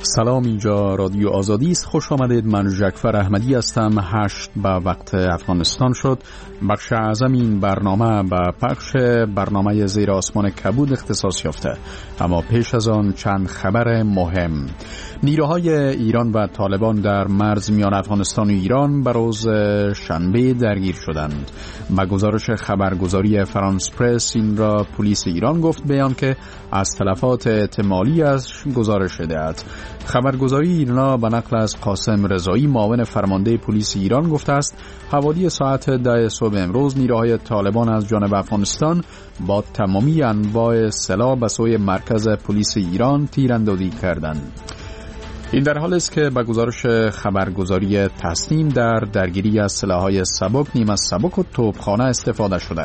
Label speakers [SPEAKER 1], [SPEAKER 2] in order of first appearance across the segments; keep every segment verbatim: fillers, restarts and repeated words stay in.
[SPEAKER 1] سلام، اینجا رادیو آزادی است. خوش آمدید. من جعفر احمدی هستم. هشت به وقت افغانستان شد. بخش اعظم این برنامه به پخش برنامه زیر آسمان کبود اختصاص یافته، اما پیش از آن چند خبر مهم. نیروهای ایران و طالبان در مرز میان افغانستان و ایران به روز شنبه درگیر شدند. با گزارش خبرگزاری فرانس پرس این را پلیس ایران گفت، بیان که از تلفات احتمالی از گزارش شده. خبرگزاری ایرنا به نقل از قاسم رضایی معاون فرمانده پلیس ایران گفته است حوالی ساعت ده صبح امروز نیروهای طالبان از جانب افغانستان با تمامی انواع سلاح به سوی مرکز پلیس ایران تیراندازی کردند. این در حالی است که به گزارش خبرگزاری تسنیم در درگیری از سلاح‌های سبک، نیمه سبک و توپخانه استفاده شده.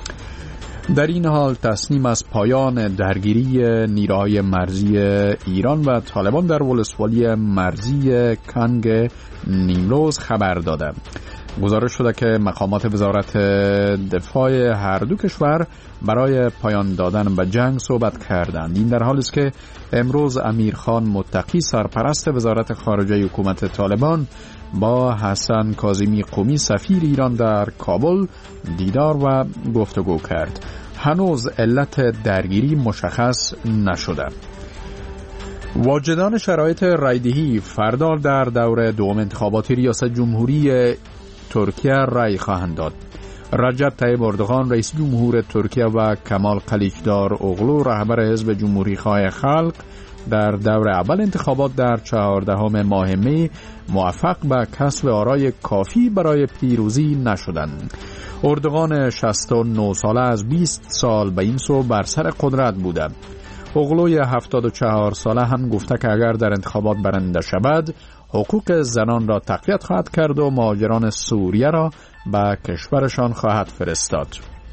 [SPEAKER 1] در این حال تسنیم از پایان درگیری نیروهای مرزی ایران و طالبان در ولسوالی مرزی کنگ نیمروز خبر داده. گزارش شده که مقامات وزارت دفاع هر دو کشور برای پایان دادن به جنگ صحبت کردند. این در حالی است که امروز امیرخان متقی سرپرست وزارت خارجه حکومت طالبان با حسن کاظمی قمی سفیر ایران در کابل دیدار و گفتگو کرد. هنوز علت درگیری مشخص نشده. واجدان شرایط رایدهی فردا در دور دوم انتخابات ریاست جمهوری ترکیه رای خواهند داد. رجب طیب اردوغان رئیس جمهور ترکیه و کمال کلیچدار اوغلو رهبر حزب جمهوری خواه خلق در دور اول انتخابات در چهاردهم ماه می موفق به کسب آرای کافی برای پیروزی نشدند. اردوغان شصت و نه ساله از بیست سال به این سو بر سر قدرت بوده. اوغلوی هفتاد و چهار ساله هم گفته که اگر در انتخابات برنده شود حقوق زنان را تقویت خواهد کرد و مهاجران سوریه را به کشورشان خواهد فرستاد.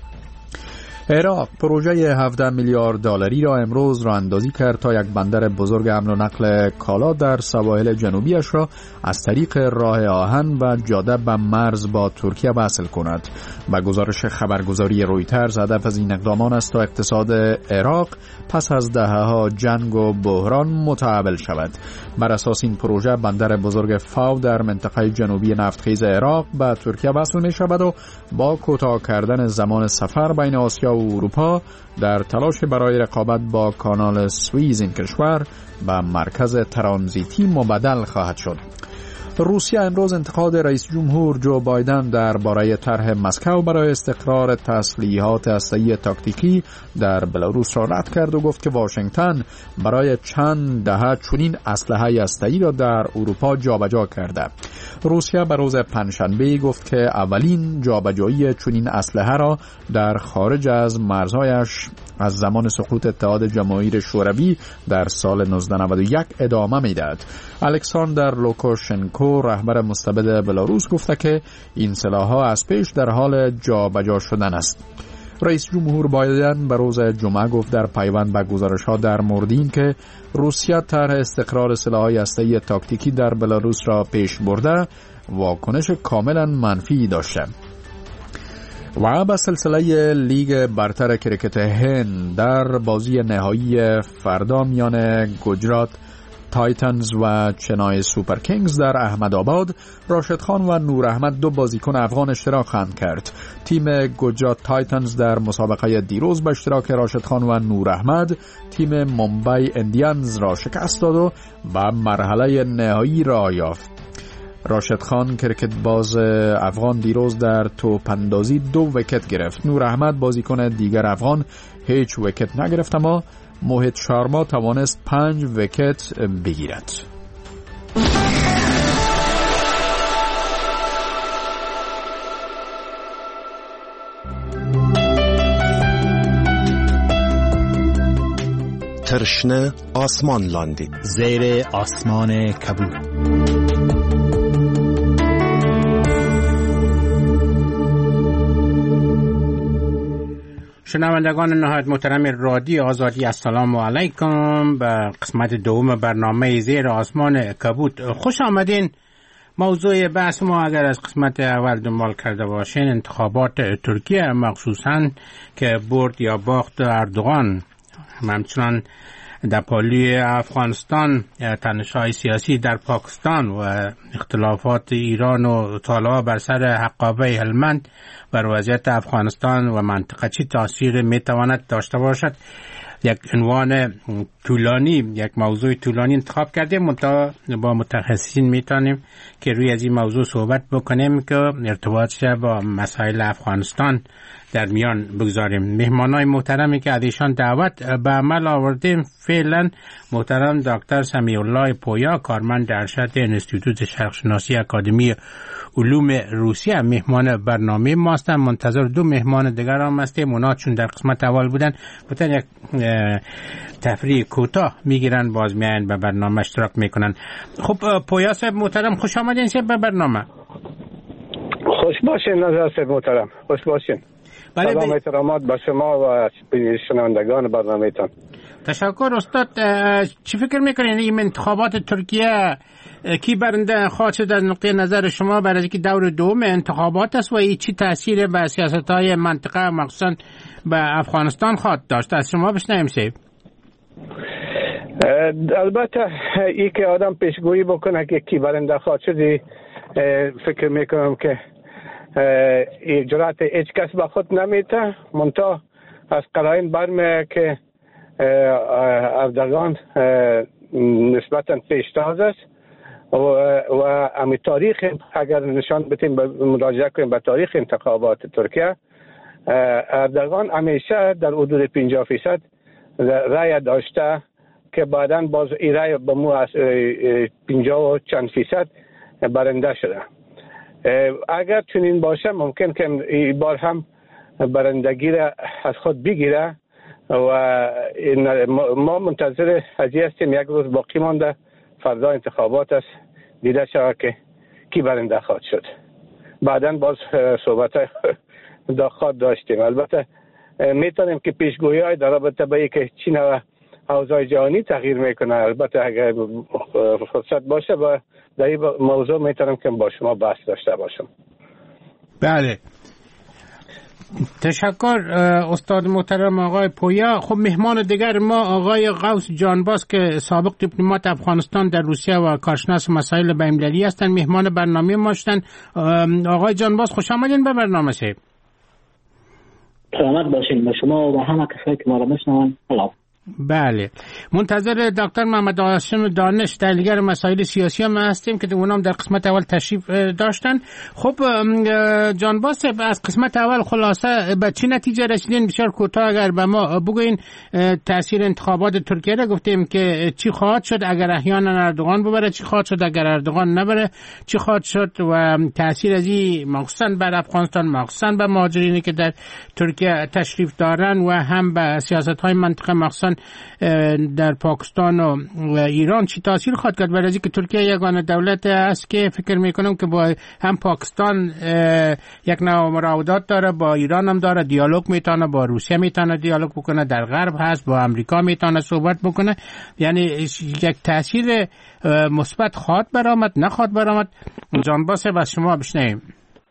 [SPEAKER 1] عراق پروژه هفده میلیارد دلاری را امروز راه اندازی کرد تا یک بندر بزرگ حمل و نقل کالا در سواحل جنوبیش را از طریق راه آهن و جاده به مرز با ترکیه وصل کند. با گزارش خبرگزاری رویترز هدف از این اقدامان است تا اقتصاد عراق پس از دهه‌ها جنگ و بحران متحول شود. بر اساس این پروژه بندر بزرگ فاو در منطقه جنوبی نفتخیز عراق به ترکیه وصل می شود و با کوتاه کردن زمان سفر بین آسیا و اروپا در تلاش برای رقابت با کانال سوئیز این کشور به مرکز ترانزیتی مبدل خواهد شد. روسیه امروز انتقاد رئیس جمهور جو بایدن درباره طرح مسکو برای استقرار تسلیحات هسته‌ای تاکتیکی در بلاروس را رد کرد و گفت که واشنگتن برای چند دهه چنین اسلحه هسته‌ای را در اروپا جابجا کرده. روسیه به روز پنجشنبه گفت که اولین جابجایی چنین اسلحه را در خارج از مرزهایش از زمان سقوط اتحاد جماهیر شوروی در سال نوزده نود و یک ادامه می‌دهد. الکساندر لوکاشنکو رهبر مستبد بلاروس گفته که این سلاح‌ها از پیش در حال جابجا شدن است. رئیس جمهور بایدن به روز جمعه گفت در پیوند به گزارش‌ها در مورد این که روسیه طرح استقرار سلاح‌های هسته‌ای تاکتیکی در بلاروس را پیش برده واکنش کاملا منفی داشته. و به سلسله لیگ برتر کرکت هند در بازی نهایی فردا میان گجرات تایتنز و چنای سوپر کینگز در احمدآباد راشد خان و نور احمد دو بازیکن افغان اشتراک خواهند کرد. تیم گجرات تایتنز در مسابقه دیروز به اشتراک راشد خان و نور احمد تیم ممبئی اندیانز را شکست داد و به مرحله نهایی راه یافت. راشد خان کرکت باز افغان دیروز در توپ اندازی دو ویکت گرفت. نور احمد بازیکن دیگر افغان هیچ ویکت نگرفت، اما موهید شارما توانست پنج ویکت بگیرد.
[SPEAKER 2] ترشنه آسمان لاندی
[SPEAKER 3] زیر آسمان کبود.
[SPEAKER 4] شنوندگان نهایت محترم رادیو آزادی، السلام علیکم. به قسمت دوم برنامه زیر آسمان کبود خوش آمدین. موضوع بحث ما اگر از قسمت اول دنبال کرده باشین انتخابات ترکیه، مخصوصاً که برد یا باخت اردوغان، همچنان در پالی افغانستان، تنش‌های سیاسی در پاکستان و اختلافات ایران و طالبان بر سر حقابه هلمند بر وضعیت افغانستان و منطقه چی تاثیر میتواند داشته باشد، یک عنوان طولانی، یک موضوع طولانی انتخاب کردیم. منتها با متخصصین میتونیم که روی از این موضوع صحبت بکنیم که ارتباطش با مسائل افغانستان در میان بگذاریم. مهمانای محترمی که ازشان دعوت به عمل آوردیم فعلا محترم دکتر سمیع الله پویا، کارمند ارشد انستیتوت شرقشناسی اکادمی علوم روسیه، مهمان برنامه ما هستند. منتظر دو مهمان دیگر هم هستیم. اونا چون در قسمت اول بودن بودن یک تفریح کوتاه میگیرن، باز میاین به برنامه اشتراک میکنن. خب پویا صاحب محترم، خوش آمدین به برنامه.
[SPEAKER 5] خوش باشین نظر صاحب محترم، خوش باشین.
[SPEAKER 4] بله،
[SPEAKER 5] سلام احترامات به شما و شنوندگان برنامه‌تان.
[SPEAKER 4] تشکر استاد. چی فکر میکنین این انتخابات ترکیه کی برنده خواهد شد از نقطه نظر شما، برای اینکه دور دوم انتخابات است و این چی تاثیر به سیاست‌های منطقه مخصوصا به افغانستان خواهد داشت؟ از شما بشنویم سیب.
[SPEAKER 5] البته ای که آدم پیشگویی بکنه که کی برنده خواهد شد، فکر میکنم که جرأت هیچ کس به خود نمیته. منتها از قرائن برمیاد که اردوغان نسبتا پیشتاز است و و امی تاریخ، اگر نشان بدیم مراجعه کنیم به تاریخ انتخابات ترکیه، اردوغان همیشه در حدود پنجاه فیصد رای داشته که بعداً باز این رای به مو از پنجاه و چند فیصد برنده شده. اگر چنین باشه ممکن که این بار هم برندگی را از خود بگیره و ما منتظر هزی هستیم. یک روز باقی مانده، فردا انتخابات است، دیده شود که کی برنده خواهد شد. بعداً باز صحبت داخل داشتیم. البته میتونیم که پیشگویی های در رابطه با اینکه چین و اوضاع جهانی تغییر میکنه، البته اگر فرصت باشه با در این موضوع میتونم که با شما بحث داشته باشم.
[SPEAKER 4] بله، تشکر استاد محترم آقای پویا. خب مهمان دیگر ما آقای غوث جانباز که سابق دیپلمات افغانستان در روسیه و کارشناس مسائل بین‌المللی هستند، مهمان برنامه ما شدن. آقای جانباز خوش آمدین به برنامه سیب.
[SPEAKER 6] سلامت باشین به شما و همه کسایی که ما را میشنون. سلام.
[SPEAKER 4] بله، منتظر دکتر محمد هاشم دانش تحلیلگر مسائل سیاسی هم هستیم که اونام در قسمت اول تشریف داشتن. خب جانباز، از قسمت اول خلاصه به چه نتیجه رسیدین؟ بسیار کوتاه اگر به ما بگوین تاثیر انتخابات ترکیه را گفتیم که چی خواهد شد اگر احیانا اردوغان ببره، چی خواهد شد اگر اردوغان نبره، چی خواهد شد و تاثیر از این مخصوصا بر افغانستان، مخصوصا به مهاجرینی که در ترکیه تشریف دارن و هم به سیاست‌های منطقه مخصوصا در پاکستان و ایران چی تاثیر خواهد کرد؟ برای اینکه ترکیه یگانه دولت است که فکر میکنم که با هم پاکستان یک نوع مراودات داره، با ایران هم داره، دیالوگ میتونه، با روسیه میتونه دیالوگ بکنه، در غرب هست، با امریکا میتونه صحبت بکنه. یعنی یک تاثیر مثبت خواهد برآمد نخواهد برآمد؟ جانباز از شما بشنویم.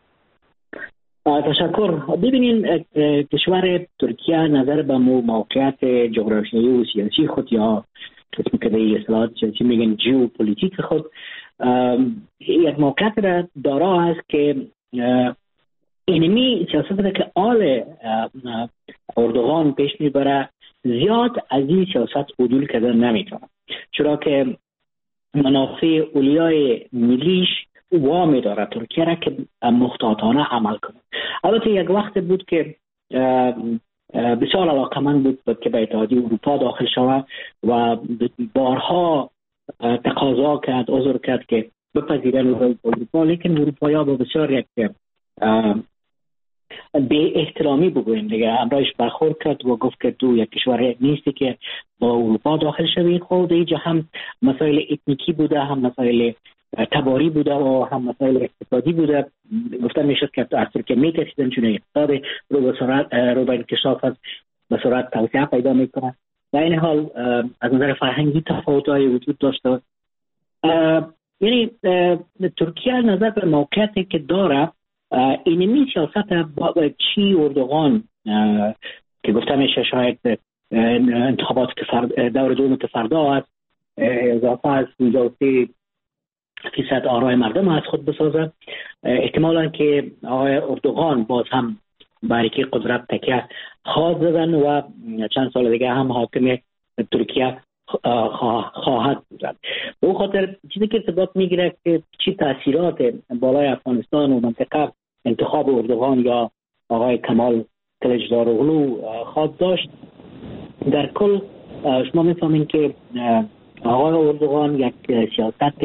[SPEAKER 6] تشکر. ببینین کشور ترکیه نظر به موقعیت جغرافیایی و سیاسی خود یا قسمی که به اصطلاح سیاسی میگن ژئوپلیتیک خود یک موقعیت را دارا است که اینمی سیاست که آل اردوغان پیش میبره زیاد از این سیاست عدول کردن نمیتونه، چرا که منافع اولیای ملیش وامی داره ترکیه را که محتاطانه عمل کنه. البته یک وقت بود که بسیار علاقمند بود که به اتحادیه اروپا داخل شود و بارها تقاضا کرد، عذر کرد که بپذیرن اروپا، لیکن اروپایا با بسیار یک به احترامی بگویم دیگه همراهش برخورد کرد و گفت که تو یک کشور نیستی که با اروپا داخل شوی. خود اینجا هم مسائل اتنیکی بوده، هم مسائل تباری بوده و هم مسائل اقتصادی بوده. گفتن میشد که از ترکیه میترسیدن چون اقتصاد رو به سرعت رو به انکشاف از به سرعت توسعه پیدا میکنه. در این حال از نظر فرهنگی تفاوت‌های وجود داشته. یعنی ترکیه نظر به موقعیتی که داره اینمی سیاست با چی اردوغان که گفته میشه شاید انتخابات دور دوم که فردا است اضافه از پانزده و سه فیصد آرای مردم از خود بسازد، احتمالاً که آقای اردوغان باز هم باریکی قدرت تکیه خواهد زدن و چند سال دیگه هم حاکم ترکیه خواهد بود. به اون خاطر چیزی که ارتباط میگیره که چی تاثیرات بالای افغانستان و منطقه انتخاب اردوغان یا آقای کمال کلیچداروغلو خواهد داشت، در کل شما میفهمین که آقای اردوغان یک سیاست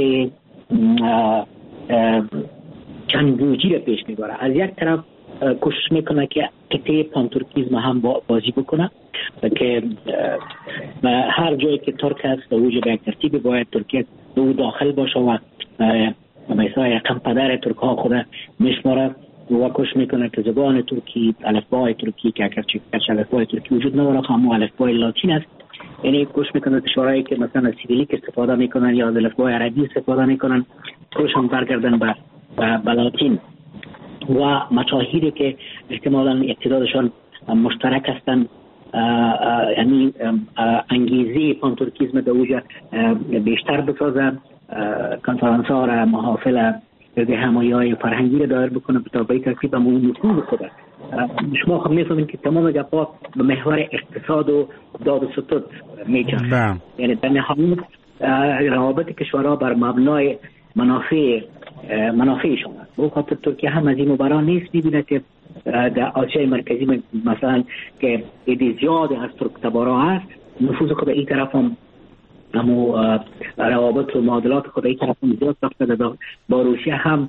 [SPEAKER 6] چند گوجی را پیش میبره. از یک طرف کوشش میکنه که قطعه پانتورکیزم هم بازی بکنه که هر جایی که ترک است در وجود یک ترتیب باید ترکیه دو داخل باشه و مثلا یکم پدر ترک ها خود میشماره و کوشش میکنه که زبان ترکی، الفبای ترکی که اگرچه الفبای ترکی وجود نداره اما الفبای لاتین است، یعنی کوشش میکنه کشورهایی که مثلا سیریلیک استفاده میکنن یا الفبای عربی استفاده میکنن کوشش هم برگردن به به لاتین و مشاهیری که احتمالاً اقتدارشان مشترک هستند، یعنی انگیزه پانتورکیزم در وجود بیشتر بسازه، کنفرانس ها را محافل به همایه‌های فرهنگی را دایر بکنه تا به ترتیب همون نفوذ خود. شما خب میفهمید که تمام گپا به محور اقتصاد و داد و ستد میچرخه، یعنی در نهایت روابط کشورها بر مبنای منافع منافعشون است. به خاطر ترکیه هم از این مبارا نیست میبینه که در آسیای مرکزی مثلا که ایده زیاد از ترک تبارا هست، نفوذ خود این طرف هم همو روابط و معادلات خود این طرف هم زیاد رفته. با روسیه هم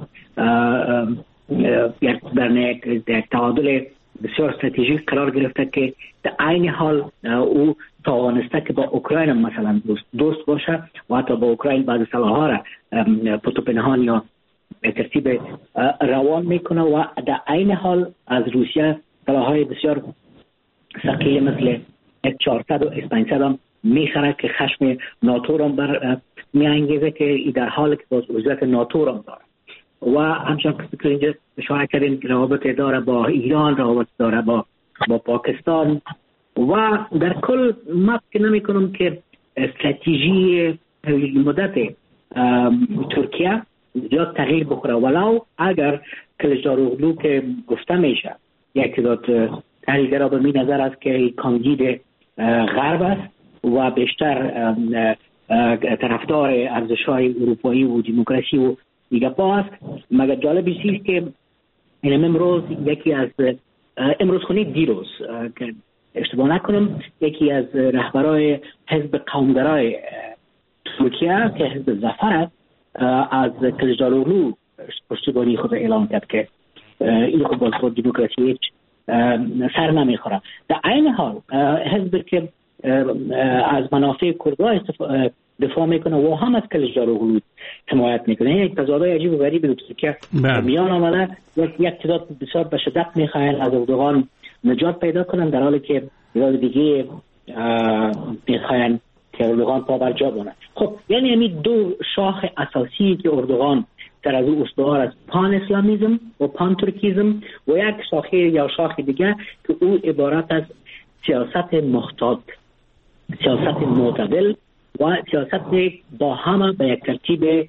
[SPEAKER 6] در یک تعادل بسیار استراتژیک قرار گرفته که در عین حال او توانسته که با اوکراین مثلا دوست, دوست باشه و حتی با اوکراین بعض سلاح‌ها را پتو پنهان یا به ترتیب روان میکنه و در عین حال از روسیه سلاح‌های بسیار ثقیل مثل اس چهارصد و اس پانصد هم میخره که خشم ناتو را بر میانگیزه که در حال که باز عضویت ناتو را داره و همچنان که اینجا اشاره کردیم روابط داره با ایران، روابط داره با با پاکستان و در کل ما فکر نمی کنم که استراتژی مدت ترکیه زیاد تغییر بخوره، ولو اگر کلیچداروغلو که گفته میشه یک تعداد تحلیلگرا به این نظر است که کاندید غرب است و بیشتر طرفدار ارزش‌های اروپایی و دموکراسی و دیگه با است. مگر جالب است که این امروز یکی از امروز خونید دیروز که اشتباه نکنم یکی از رهبرای حزب قومگرای ترکیه که حزب ظفر است از کلیچداروغلو پشتیبانی خود اعلام کرد که این خود باز خود دموکراسی هیچ سر نمیخوره. در این حال حزب که از منافع کردها دفاع میکنه و هم از کلیچداروغلو حمایت میکنه، یک تضادهای عجیب و غریبی در ترکیه میان آمده. یک تعداد بسیار به شدت میخواهند از اردوغان نجات پیدا کنن، در حالی که تعداد دیگه میخواهند که اردوغان پا بر جا بماند. خب یعنی همین دو شاخ اساسی که اردوغان در از او استوار از پان اسلامیزم و پان ترکیزم و یک شاخه یا شاخ دیگه که او عبارت از سیاست محتاط، سیاست معتدل و سیاست با همه به یک ترتیب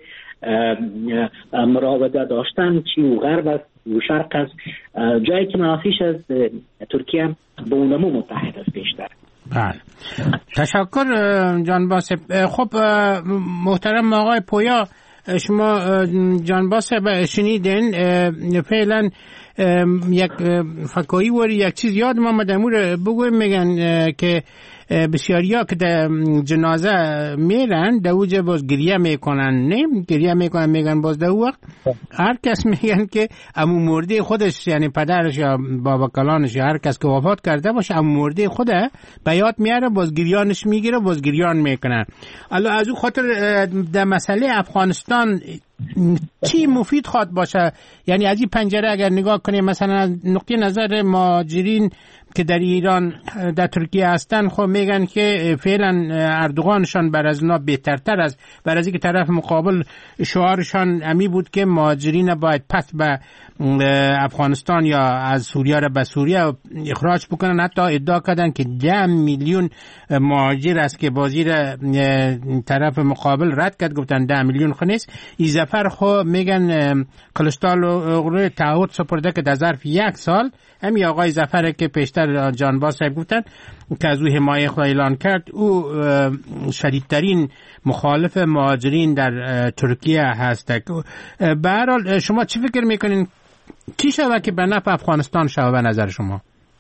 [SPEAKER 6] مراوده داشتن، چی و غرب است و شرق است، جایی که منافعش از ترکیه به اونمو متحد است بیشتر.
[SPEAKER 4] بله تشکر جان باسه. خب محترم آقای پویا، شما جان باسه شنیدین فعلا یک فکایی وری یک چیز یاد ما مدمور بگویم، میگن که بسیاری ها که در جنازه میرن در اوجه باز گریه میکنن، نه گریه میکنن میگن باز در وقت هر کس میگن که امو مرده خودش یعنی پدرش یا بابا کلانش یا هر کس که وفات کرده باشه امو مرده خوده به یاد میاره باز گریانش میگیره باز گریان میکنن. الان از اون خاطر در مسئله افغانستان چی مفید خواد باشه؟ یعنی از این پنجره اگر نگاه کنیم مثلا از نقطه نظر مهاجرین که در ایران در ترکیه هستن خب میگن که فعلا اردوغانشان بر از اونا بهترتر است، بر از اینکه طرف مقابل شعارشان امی بود که مهاجرین باید پس به افغانستان یا از سوریه را به سوریه اخراج بکنن. حتی ادعا کردن که ده میلیون مهاجر است که بازی را طرف مقابل رد کرد، گفتن ده میلیون خو نیست. این زفر خو میگن کلشتال و تعهد سپرده که در ظرف یک سال همین آقای زفر که پیشتر جانباز صاحب گفتن که از او حمایه خود اعلان کرد، او شدیدترین مخالف مهاجرین در ترکیه هست. به هر حال شما چی فکر میکنین چی شود که به نفع افغانستان شود به نظر شما؟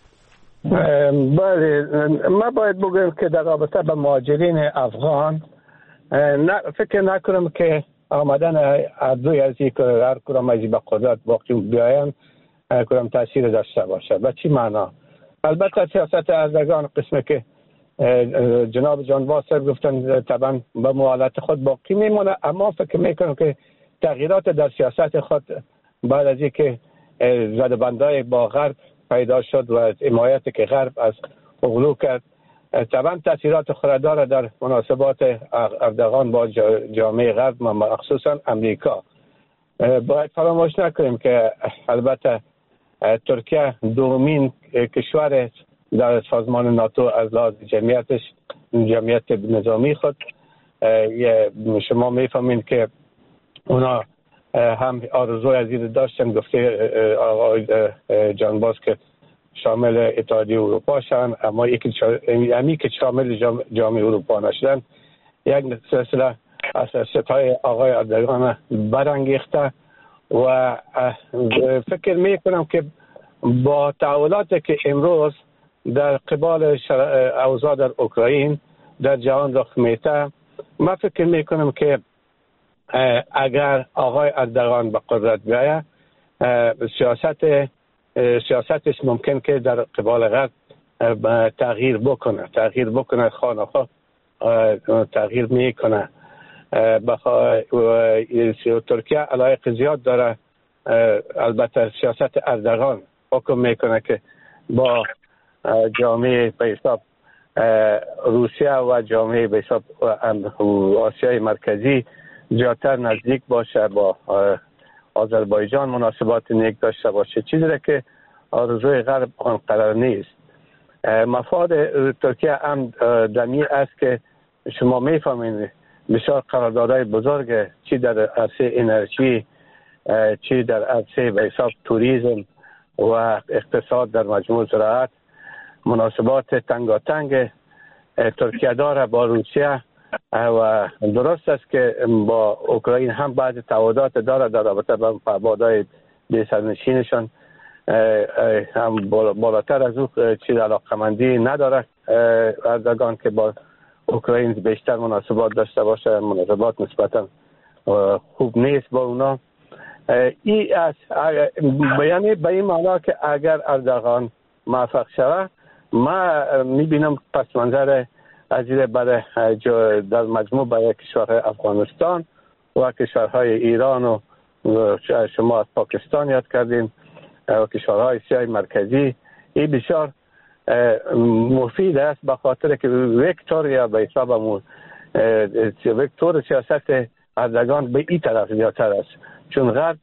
[SPEAKER 5] بله، ما باید بگویم که در رابطه با مهاجرین افغان فکر نکنم که آمدن اردوی از یک هر کدام از به قدرت باقی بیاین کدام تاثیر داشته باشه. به چی معنا؟ البته سیاست اردوغان قسمه که جناب جانباز صاحب گفتن طبعا به موالات خود باقی میمونه، اما فکر میکنم که تغییرات در سیاست خود بعد از اینکه زدبندای با غرب پیدا شد و از حمایت که غرب از اغلو کرد طبعا تاثیرات خود داره در مناسبات اردوغان با جامعه غرب، مخصوصا امریکا. باید فراموش نکنیم که البته ترکیه دومین کشور در سازمان ناتو از لحاظ جمعیتش جمعیت نظامی خود. شما میفهمین که اونا هم آرزوی از این داشتن، گفته آقای جانباز که شامل اتحادیه اروپا شدن، اما یکی امی که شامل جامعه اروپا نشدن یک سلسله از ستای آقای اردوغان برانگیخته و فکر میکنم که با تحولاتی که امروز در قبال اوضاع در اوکراین در جهان رخ میده، من فکر میکنم که اگر آقای اردوغان به قدرت بیاید سیاست سیاستش ممکن که در قبال غرب تغییر بکنه تغییر بکنه خانه تغییر میکنه. ترکیه علایق زیاد داره، البته سیاست اردوغان حکم میکنه که با جامعه به حساب روسیه و جامعه به حساب آسیای مرکزی زیادتر نزدیک باشه، با آذربایجان مناسبات نیک داشته باشه، چیزی را که آرزوی غرب آن قرار نیست. مفاد ترکیه هم دمی است که شما میفهمید بسیار قراردادهای بزرگ چی در عرصه انرژی، چی در عرصه به حساب توریسم و اقتصاد در مجموع زراعت، مناسبات تنگاتنگ ترکیه داره با روسیه و درست است که با اوکراین هم بعض تعهدات داره در رابطه با مفادهای بی سرنشینشان، هم بالاتر از او چیز علاقمندی نداره اردوغان که با اوکراین بیشتر مناسبات داشته باشه. مناسبات نسبتا خوب نیست با اونا. ای از یعنی به این معنا که اگر اردوغان موفق شود، ما میبینم پس منظر از این برای در مجموع برای کشورهای افغانستان و کشورهای ایران و شما از پاکستان یاد کردیم و کشورهای آسیای مرکزی، این بسیار مفید است به خاطر که وکتور یا به حسابمون وکتور سیاست اردوغان به این طرف زیادتر است، چون غرب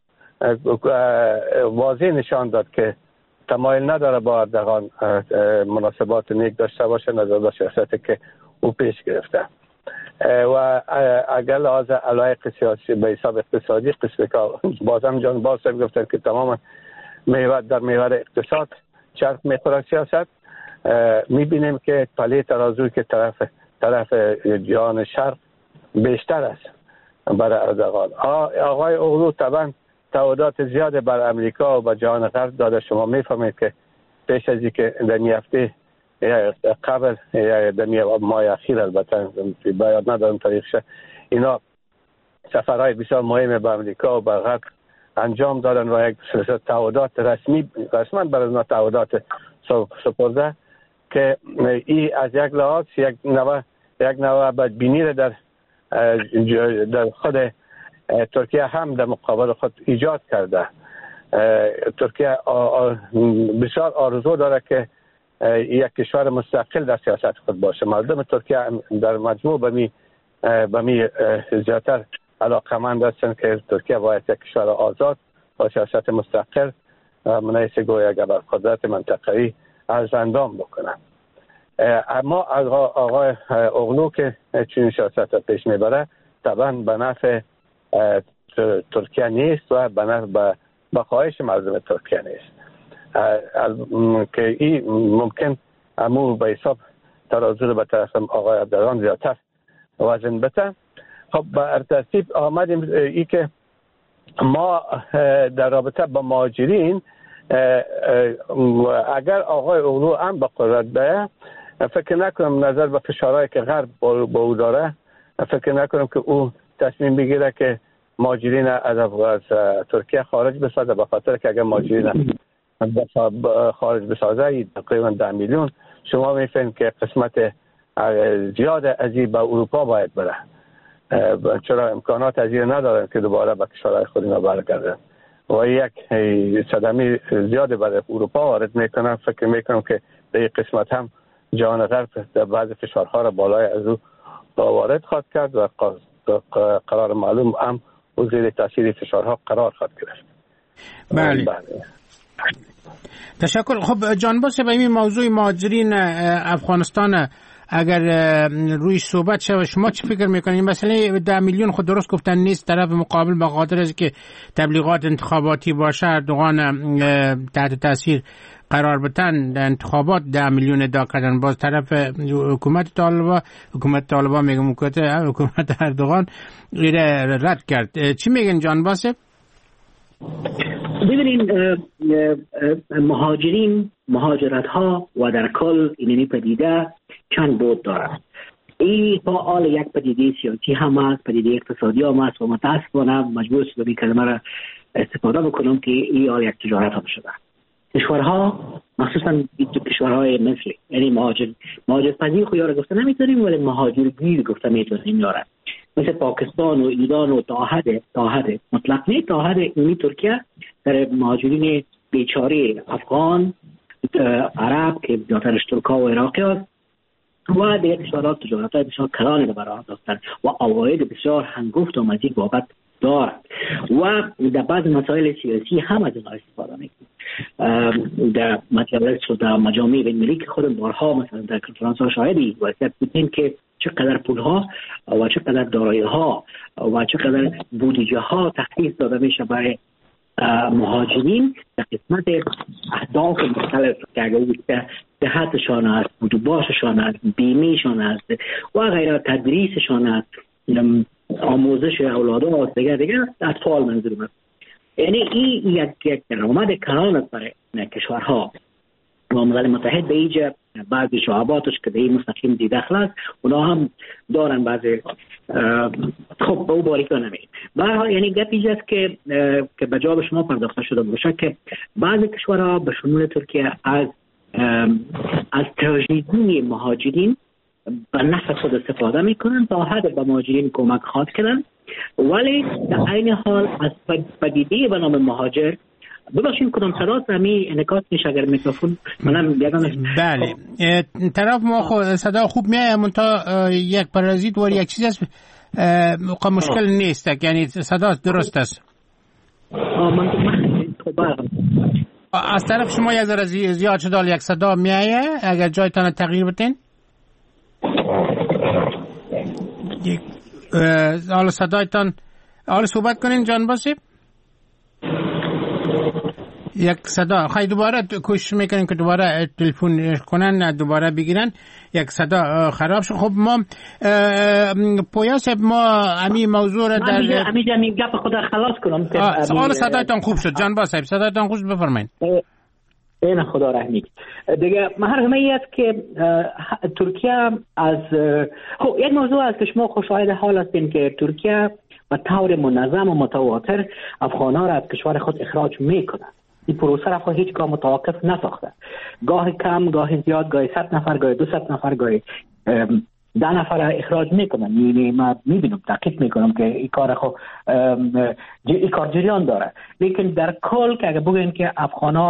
[SPEAKER 5] واضح نشان داد که تمایل نداره با اردوغان مناسبات نیک داشته باشه نظر به سیاستی که او پیش گرفته. و اگر لحاظ علایق سیاسی به حساب اقتصادی قسمی که بازم جان باز صاحب گفتن که تمام میوه در میوه اقتصاد چرخ میخوره سیاست، میبینیم که پله ترازوی که طرف طرف جهان شرق بیشتر است برای اردوغان. آقای اغلو طبعا تعهدات زیاد بر امریکا و به جهان غرب داده. شما میفهمید که پیش از اینکه در این هفته یا قبل یا در ماه اخیر البته باید ندارم تاریخش، اینا سفرهای بسیار مهم به امریکا و به غرب انجام دادن و یک سلسله تعهدات رسمی رسما برای اونا تعهدات سپرده که ای از یک لحاظ یک نوع یک نوع بدبینی را در در خود ترکیه هم در مقابل خود ایجاد کرده. ترکیه بسیار آرزو داره که یک کشور مستقل در سیاست خود باشه. مردم ترکیه در مجموع به می به می زیادتر علاقمند هستند که ترکیه باید یک کشور آزاد با سیاست مستقل منیس گویا گبر قدرت منطقه‌ای از اندام بکنن. اما آقای اوغلو که چنین سیاست پیش میبره طبعا به نفع ترکیه نیست و به نفع به خواهش مردم ترکیه نیست که این ممکن امو به حساب ترازو به طرف آقای اردوغان زیادتر وزن بده. خب به ترتیب آمدیم ای که ما در رابطه با مهاجرین اگر آقای اوغلو هم به قدرت بیه فکر نکنم نظر به فشارهایی که غرب با او داره فکر نکنم که او تصمیم بگیره که مهاجرین از ترکیه خارج بسازه، به خاطر که اگر مهاجرین خارج بسازه تقریبا ده میلیون شما میفهمید که قسمت زیاد از این به اروپا باید بره، چرا امکانات از این ندارن که دوباره به کشورهای خود اینا برگردن و یک صدمه زیاد برای اروپا وارد میکنن. فکر میکنم که در این قسمت هم جهان غرب در بعض فشارها را بالای از او وارد خواهد کرد و قرار معلوم هم او زیر تاثیر فشارها قرار خواهد گرفت.
[SPEAKER 4] بله. تشکر. خب جان باس به این موضوع مهاجرین افغانستان اگر روی صحبت شود شما چی فکر میکنید؟ مثلا ده میلیون خود درست گفتن نیست، طرف مقابل به خاطر از که تبلیغات انتخاباتی باشه اردوغان تحت تاثیر قرار بتن در انتخابات ده میلیون ادا کردن، باز طرف حکومت طالبان حکومت طالبان میگم حکومت اردوغان ایره رد کرد. چی میگن جان باسه؟
[SPEAKER 6] ببینید مهاجرین مهاجرت ها و در کل اینی پدیده چند بود دارد. این فعال یک پدیده سیاسی هم است، پدیده اقتصادی هم است و متاسفانه مجبور شدم این کلمه را استفاده بکنم که این آل یک تجارت هم شده. کشورها مخصوصا کشورهای مثل یعنی مهاجر مهاجر پذیر خو یاره گفته نمیتونیم ولی مهاجر گیر گفته میتونیم یاره، مثل پاکستان و ایران و تا حد تا حد مطلق نه تا حد اینی ترکیه در مهاجرین بیچاره افغان عرب که بیشترش ترکا و عراقی است و دیگر کشورها تجارت‌های بسیار کلانی را برای داشتند و عواید بسیار هنگفت و مزید بابت دارد و در بعض مسائل سیاسی هم از اینها استفاده میکنند. در مجالس و در مجامع بین‌المللی که خود بارها مثلا در کنفرانس ها شاهدی وضعیت بودیم که چقدر پولها و چقدر دارایی‌ها و چقدر بودجه ها تخصیص داده میشه برای مهاجرین در قسمت اهداف مختلف که اگر صحتشان است، بودجه‌شان است، بیمه‌شان است و غیره، تدریسشان است، آموزش اولادها است، دیگر دیگر اطفال منظورم است. یعنی این یک یک درآمد کلان است برای کشورها و ملل متحد به اینجا بعضی شعباتش که به این مستقیم دی دخل است اونا هم دارن بعضی خب به او باریکا نمید برای یعنی گپ اینجاست که که به جواب شما پرداخته شده باشه که بعضی کشورها به شمول ترکیه از از تراژدی مهاجرین به نفع خود استفاده میکنن تا حد به مهاجرین کمک خواهد کردن، ولی در عین حال از پدیده به نام مهاجر ببخشید کدام صداست همی انکات میشه اگر میکروفون منم بیادانش.
[SPEAKER 4] بله طرف ما خود صدا خوب میایه منتا یک پرازیت و یک چیز است مشکل نیست یعنی صدا درست است.
[SPEAKER 6] من
[SPEAKER 4] از طرف شما یه ذره زیاد شده یک صدا میایه اگر جایتان تغییر بتین حالا صدایتان حالا صحبت کنین جان باسیب یک صدا خواهی دوباره کوشش میکنیم که دوباره تلفن کنن دوباره بگیرن یک صدا خراب شد. خب ما پویاسب ما امی موضوع را در
[SPEAKER 6] امی جمعی گپ خود خلاص کنم
[SPEAKER 4] حالا صدایتان خوب شد جان باسیب صدایتان خوب شد بفرمایید.
[SPEAKER 6] این خدا رحمی دیگه محرمه ای است که ترکیه از خب یک موضوع است که شما خوشایند حال هستین که ترکیه به طور منظم و متواتر افغان‌ها را از کشور خود اخراج میکنه. این پروسه را خود هیچ گاه متوقف نساخته، گاه کم گاه زیاد، گاه صد نفر گاه دو صد نفر گاه ده نفر را اخراج میکنن. یعنی ما میبینم تحقیق میکنم که این کار خود این کار جریان داره، لیکن در کل که اگر بگویم که افغان‌ها را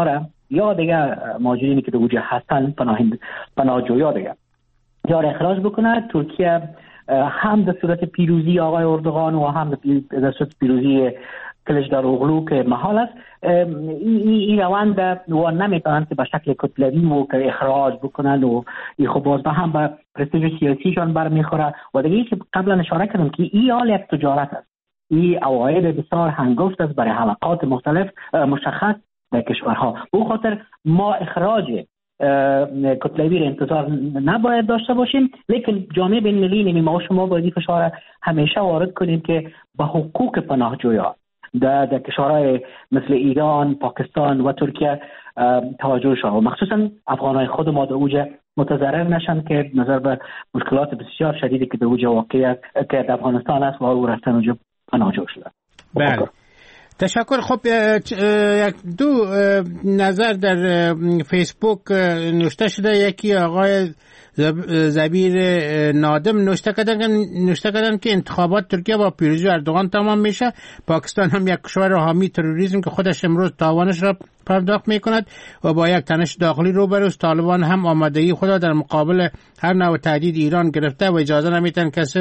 [SPEAKER 6] یا دیگه مهاجرینی که در اوجه هستن پناهند پناهجویا دیگه یا اخراج بکنه. ترکیه هم در صورت پیروزی آقای اردوغان و هم در صورت پیروزی کلچداروغلو که محال است این روند و نمیتونن که به شکل کتلوی و که اخراج بکنن و این خب باز هم به پرستیژ سیاسیشان برمیخوره. و دیگه که قبلا اشاره کردم که این حال یک تجارت است، این عواید بسیار هنگفت است برای حلقات مختلف مشخص در کشورها. به خاطر ما اخراج کتلوی را انتظار نباید داشته باشیم، لیکن جامعه بین المللی نمی ما شما باید فشار همیشه وارد کنیم که به حقوق پناهجویان در در کشورهای مثل ایران، پاکستان و ترکیه توجه شود و مخصوصا افغانهای خود ما در اوج متضرر نشن که نظر به مشکلات بسیار شدیدی که در اوج واقع که در افغانستان است و او رفتن اونجا پناهجو شده.
[SPEAKER 4] بله تشکر. خب یک دو نظر در فیسبوک نوشته شده. یکی آقای زبیر نادم نوشته کردن نوشته کردن که انتخابات ترکیه با پیروزی اردوغان تمام میشه. پاکستان هم یک کشور حامی تروریسم که خودش امروز تاوانش را پرداخت میکند و با یک تنش داخلی روبروست. طالبان هم آمادگی خود در مقابل هر نوع تهدید ایران گرفته و اجازه نمیتن کسی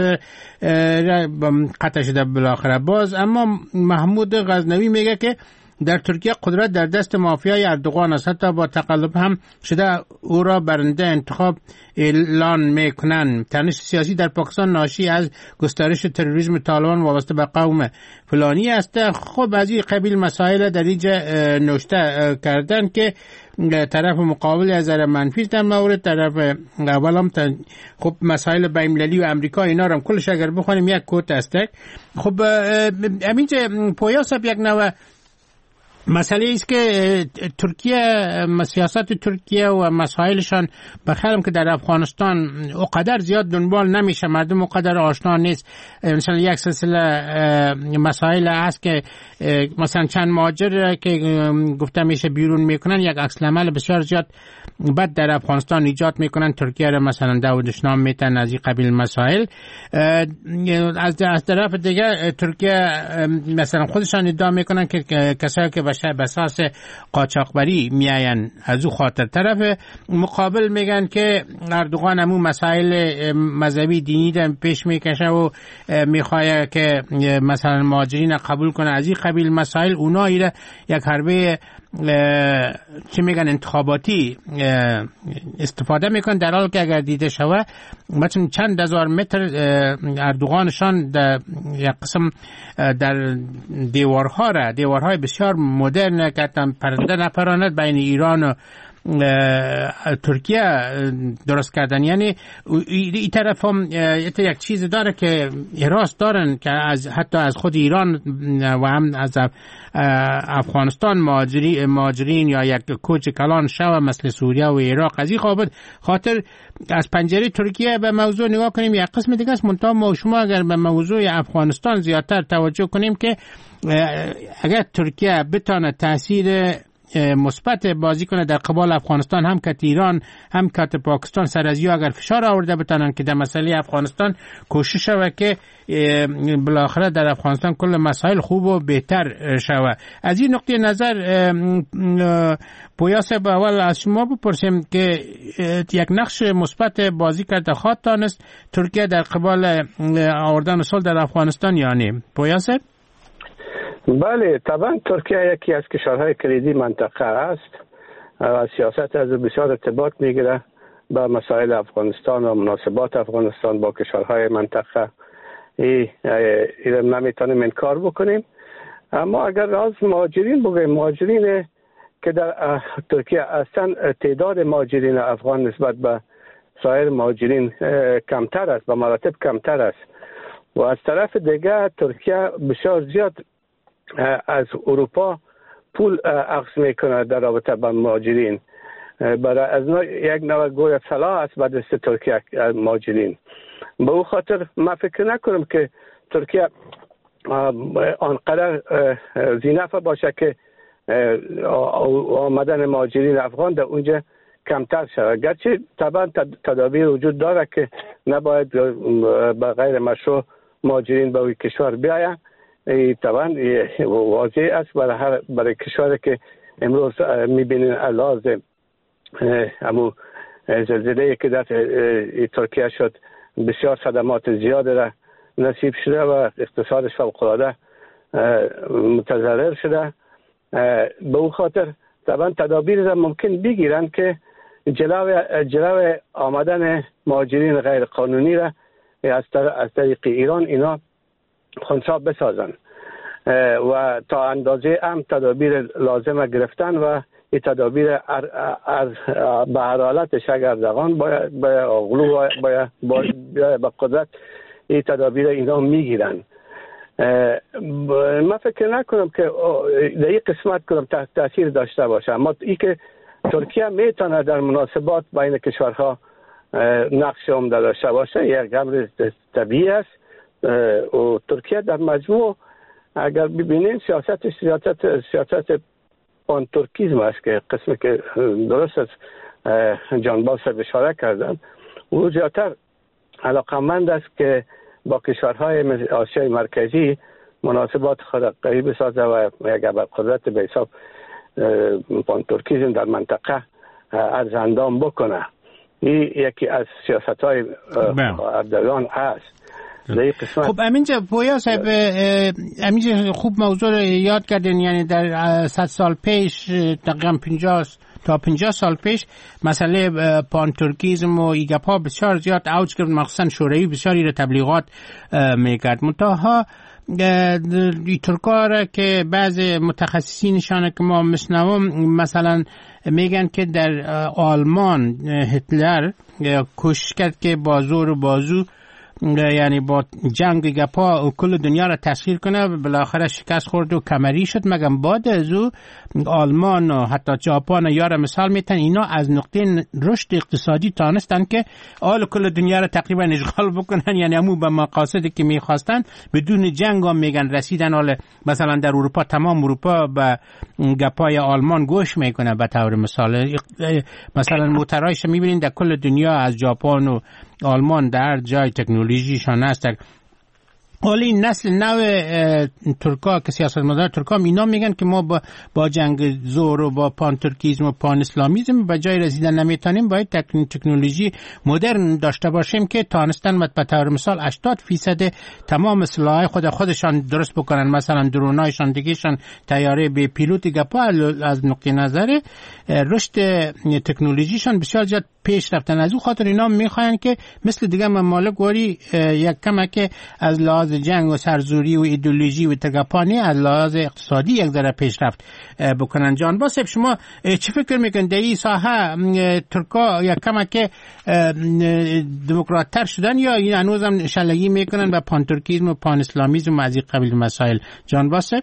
[SPEAKER 4] قطع شده بالاخره. باز اما محمود غزنوی میگه که در ترکیه قدرت در دست مافیای اردوغان است، حتی با تقلب هم شده او را برنده انتخاب اعلان میکنن. تنش سیاسی در پاکستان ناشی از گسترش تروریسم طالبان وابسته به قوم فلانی است. خب از این قبیل مسائل در اینجا نوشته کردن که طرف مقابل از نظر منفی در مورد طرف اول هم خب مسائل بین‌المللی و امریکا اینا رو هم کلش اگر بخونیم یک کوت است. خب همینجا پویا صاحب یک نوع مسئله است که ترکیه سیاست ترکیه و مسائلشان بخیرم که در افغانستان اقدر زیاد دنبال نمیشه، مردم اقدر آشنا نیست. مثلا یک سلسله مسائل هست که مثلا چند مهاجر که گفته میشه بیرون میکنن یک عکس العمل بسیار زیاد بد در افغانستان ایجاد میکنن. ترکیه را مثلا داودش نام میتن از این قبیل مسائل. از طرف دیگه ترکیه مثلا خودشان ادعا میکنن که کسایی که به اساس قاچاقبری میاین از او خاطر. طرف مقابل میگن که اردوغان همو مسائل مذهبی دینی را پیش میکشه و میخواه که مثلا مهاجرین قبول کنه. از این قبیل مسائل اونا ایره یک حربه چی میگن انتخاباتی استفاده میکن، در حال که اگر دیده شوه مثلا چند هزار متر اردوغانشان در یک قسم در دیوارها را دیوارهای بسیار مدرن کردن پرنده نپراند بین ایران و ترکیه درست کردن. یعنی این طرف هم یک چیز داره که راست دارن که از حتی از خود ایران و هم از افغانستان مهاجری مهاجرین یا یک کوچ کلان شو مثل سوریه و عراق از این خاطر از پنجره ترکیه به موضوع نگاه کنیم. یک قسم دیگه است منتها ما شما اگر به موضوع افغانستان زیادتر توجه کنیم که اگر ترکیه بتونه تاثیر مثبت بازی کنه در قبال افغانستان، هم که ایران هم که پاکستان سر از یو اگر فشار آورده بتونن که در مسئله افغانستان کوشش شوه که بالاخره در افغانستان کل مسائل خوب و بهتر شوه. از این نقطه نظر پویا صاحب اول از شما بپرسیم که یک نقش مثبت بازی کرده خواهد تانست ترکیه در قبال آوردن صلح در افغانستان یا نه؟ پویا صاحب؟
[SPEAKER 5] بله طبعا ترکیه یکی از کشورهای کلیدی منطقه است و سیاست از بسیار ارتباط میگیره با مسائل افغانستان و مناسبات افغانستان با کشورهای منطقه. این نمیتونیم انکار بکنیم. اما اگر از مهاجرین بگویم، مهاجرین که در ترکیه هستند، تعداد مهاجرین افغان نسبت به سایر مهاجرین کمتر است، به مراتب کمتر است. و از طرف دیگه ترکیه بسیار زیاد از اروپا پول اخذ میکنه در رابطه با مهاجرین. برای از نوع یک نوع گویا سلاح است به دست ترکیه مهاجرین. به او خاطر من فکر نکنم که ترکیه آنقدر ذی‌نفع باشه که آمدن مهاجرین افغان در اونجا کمتر شود. گرچه طبعا تدابیر وجود داره که نباید به غیر مشروع مهاجرین به اوی کشور بیاین. طبعا واضح است برای هر برای کشوری که امروز میبینین علاوه همون زلزله که در ترکیه شد بسیار صدمات زیاد را نصیب شده و اقتصادش فوق‌العاده متضرر شده. به او خاطر طبعا تدابیر را ممکن بگیرن که جلو جلو آمدن مهاجرین غیر قانونی را از طریق ایران اینا خنثی بسازن و تا اندازه هم تدابیر لازم گرفتن و این تدابیر به هر حالتش اگر اردوغان باید اغلو باید به قدرت این تدابیر اینا میگیرن. من فکر نکنم که در این قسمت کنم تاثیر داشته باشه، اما ای که ترکیه میتونه در مناسبات بین کشورها نقش عمده داشته باشه یک امر طبیعی است و ترکیه در مجموع اگر ببینین سیاست سیاست سیاست پان ترکیزم است که قسمی که درست از جان باسر اشاره کردن او زیادتر علاقمند است که با کشورهای آسیای مرکزی مناسبات خود قوی بسازه و یک قدرت به حساب پان ترکیزم در منطقه ارزندام بکنه. این یکی از سیاست های اردوغان است.
[SPEAKER 4] خب امینجا پویا صاحب امینجا خوب موضوع رو یاد کردین، یعنی در صد سال پیش تقریبا پنجاه تا پنجاه سال پیش مسئله پان ترکیزم و ایگپا بسیار زیاد اوج کرد، مخصوصا شوروی بسیاری رو تبلیغات میکرد. منتها ترکا را که بعض متخصصینشان که ما میشنوم مثلا میگن که در آلمان هتلر کوشش کرد که با زور و بازو یعنی با جنگ گپا و کل دنیا را تسخیر کنه، بالاخره شکست خورد و کمری شد. مگم بعد از او آلمان و حتی ژاپن یار مثال میتن اینا از نقطه رشد اقتصادی تانستن که آل کل دنیا را تقریبا اشغال بکنن، یعنی همون به مقاصدی که میخواستن بدون جنگ هم میگن رسیدن. حالا مثلا در اروپا تمام اروپا به گپای آلمان گوش میکنه. به طور مثال مثلا موترایش میبینین در کل دنیا از ژاپن و آلمان در جای تکنولوژیشان است. حالا این نسل نو ترکا که سیاستمدار ترکا اینا میگن که ما با, با جنگ زور و با پان ترکیزم و پان اسلامیزم به جای رسیدن نمیتونیم، باید تکنولوژی مدرن داشته باشیم که تانستن به طور مثال هشتاد فیصد تمام سلاح خود خودشان درست بکنن، مثلا درونایشان دیگهشان طیاره به پیلوت گپا. از نقطه نظر رشد تکنولوژیشان بسیار زیاد پیش رفتن، از او خاطر اینا میخواین که مثل دیگه ممالک وری یک کمک از لحاظ جنگ و سرزوری و ایدئولوژی و تگپانی از لحاظ اقتصادی یک ذره پیشرفت بکنن. جان باسب شما چی فکر میکنید در این ساحه ترکا یک کمک دموکرات تر شدن یا این هنوز هم شلگی میکنن به پان ترکیزم و پان اسلامیزم و از این قبیل مسائل؟ جان باسب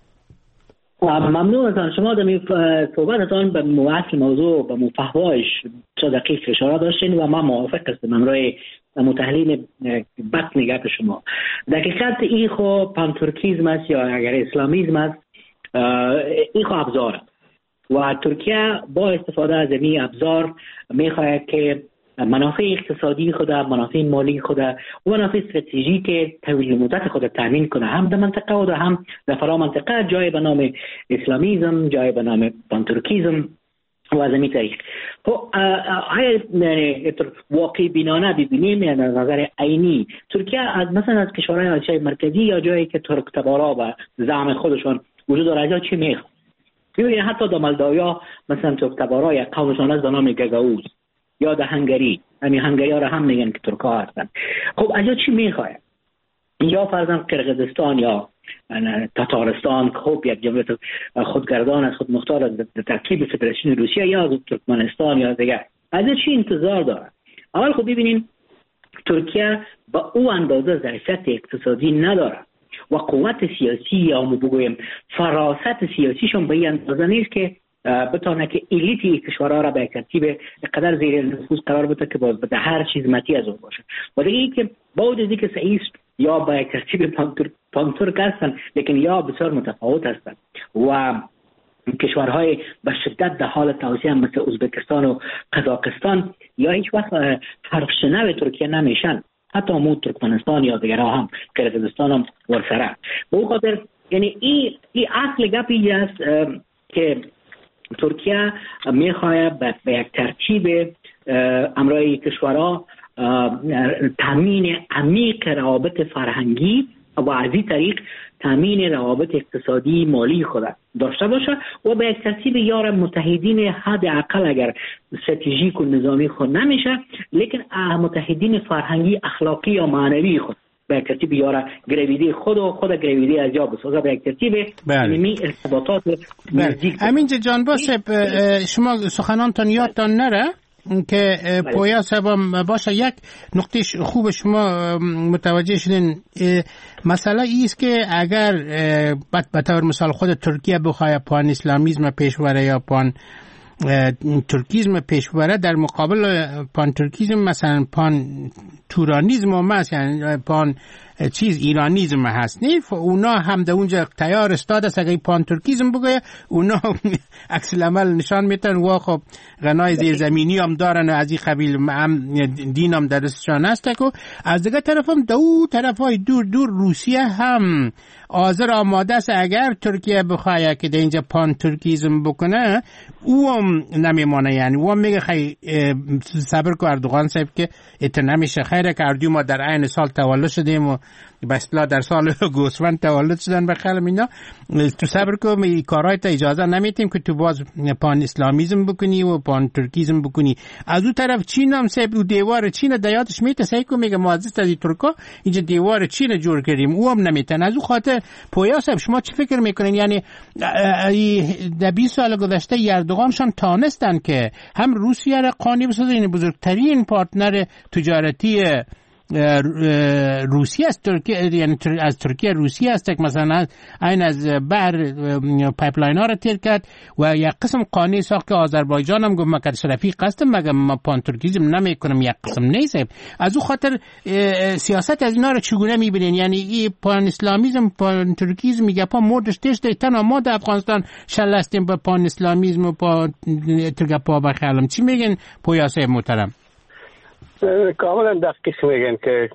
[SPEAKER 6] ممنون از شما در صحبتتان به موضوع موضوع به مفهومش چه دقیق اشاره داشتین و ما موافق هستم امروی متحلین بطن گپ شما. دقیقاً این خو پان ترکیزم است یا اگر اسلامیزم است، این خو ابزار است و ترکیه با استفاده از این ابزار میخواهد که منافع اقتصادی خود، منافع مالی خود و منافع استراتژیک طویل مدت خود تامین کنه، هم در منطقه و هم در فرا منطقه، جای به نام اسلامیزم، جای به نام پان ترکیزم و از این طریق. خب آیا واقعی بینانه ببینیم یا از نظر عینی ترکیه از مثلا از کشورهای آسیای مرکزی یا جایی که ترک تبارا و زعم خودشان وجود داره از چی میخواد؟ ببینید حتی در مولداویا مثلا ترک تبارا یا قومشان از به نام گگاوز یا در هنگری، همین هنگری ها را هم میگن که ترکا هستن. خب از چی میخواد؟ یا فرضاً قرقیزستان یا تاتارستان خب یک جمهوریت خودگردان از خود مختار از ترکیب فدراسیون روسیه یا از ترکمنستان یا دیگر، از چی انتظار داره؟ اول خب ببینین ترکیه با او اندازه ظرفیت اقتصادی نداره و قوت سیاسی یا ما بگویم فراست سیاسیشون به این اندازه نیست که بتونه که الیت کشورها را به ترتیب قدر زیر نفوذ قرار بده که باز به هر چیز متی از اون باشه. و دیگه این که بعد از اینکه سعیست یا به ترتیب پانتورک هستن لیکن یا بسیار متفاوت هستن و کشورهای به شدت در حال توسعه مثل ازبکستان و قزاقستان یا هیچ وقت حرف شنو ترکیه نمیشن، حتی مو ترکمنستان یا دیگرها هم قرقیزستان هم ورسره. به اون خاطر یعنی این ای اصل گپی است که ترکیه میخواهد به یک ترتیب امرای کشورها تامین عمیق روابط فرهنگی و از این طریق تامین روابط اقتصادی مالی خود داشته باشه و به یک ترتیب یار متحدین حداقل اگر استراتژیک و نظامی خود نمیشه لیکن متحدین فرهنگی اخلاقی یا معنوی خود به یک ترتیب یار گرویده خود و خود گرویده از جا بسازه به یک ترتیب علمی ارتباطات نزدیک.
[SPEAKER 4] امین جان باشه شما سخنانتان یادتان نره که پویا صاحب باشه یک نقطه خوب شما متوجه شدین مسئله ایست که اگر به طور مثال خود ترکیه بخواه پان اسلامیزم پیش بره یا پان ترکیزم پیش بره در مقابل پان ترکیزم مثلا پان تورانیزم هم هست یعنی پان چیز ایرانیزم هست نه اونا هم در اونجا تیار استاد است اگه پان ترکیزم بگه اونا عکس العمل نشان میتن و خب غنای زیرزمینی هم دارن از این قبیل هم دین هم درستشان هست که از دیگه طرف هم دو طرف های دور دور روسیه هم حاضر آماده است اگر ترکیه بخواه که در اینجا پان ترکیزم بکنه او هم نمیمانه یعنی او هم میگه خیلی صبر که اردوغان صاحب که ات نمیشه خیره که اردو ما در این سال تولد شدیم و بسلا در سال گوسفند تولد شدن بخلم اینا تو صبر که کارهای تا اجازه نمیتیم که تو باز پان اسلامیزم بکنی و پان ترکیزم بکنی. از اون طرف چین هم صاحب او دیوار چین دیاتش میته سعی که میگه معزز از ترکا اینجا دیوار چین جور کردیم او هم نمیتن. از اون خاطر پویا صاحب شما چی فکر میکنین یعنی در بیست سال گذشته اردوغانشان تانستن که هم روسیه را قانی بسازه این بزرگترین پارتنر تجارتی روسیه است ترکیه یعنی از ترکیه روسیه است که مثلا این از بحر پایپلاین ها را تیر کرد و یک قسم قانع ساخت که آذربایجان هم گفت مکر شرفی قصدم مگه ما پان ترکیزم نمی کنم یک قسم نیست. از او خاطر سیاست از اینا را چگونه میبینین یعنی این پان اسلامیزم پان ترکیزم میگه پا مردش تشت تنها ما در افغانستان شلستیم با پان اسلامیزم و پا ترکیه پا بخیالم چی میگن پویا صاحب محترم؟
[SPEAKER 5] کاملا دقیق میگن که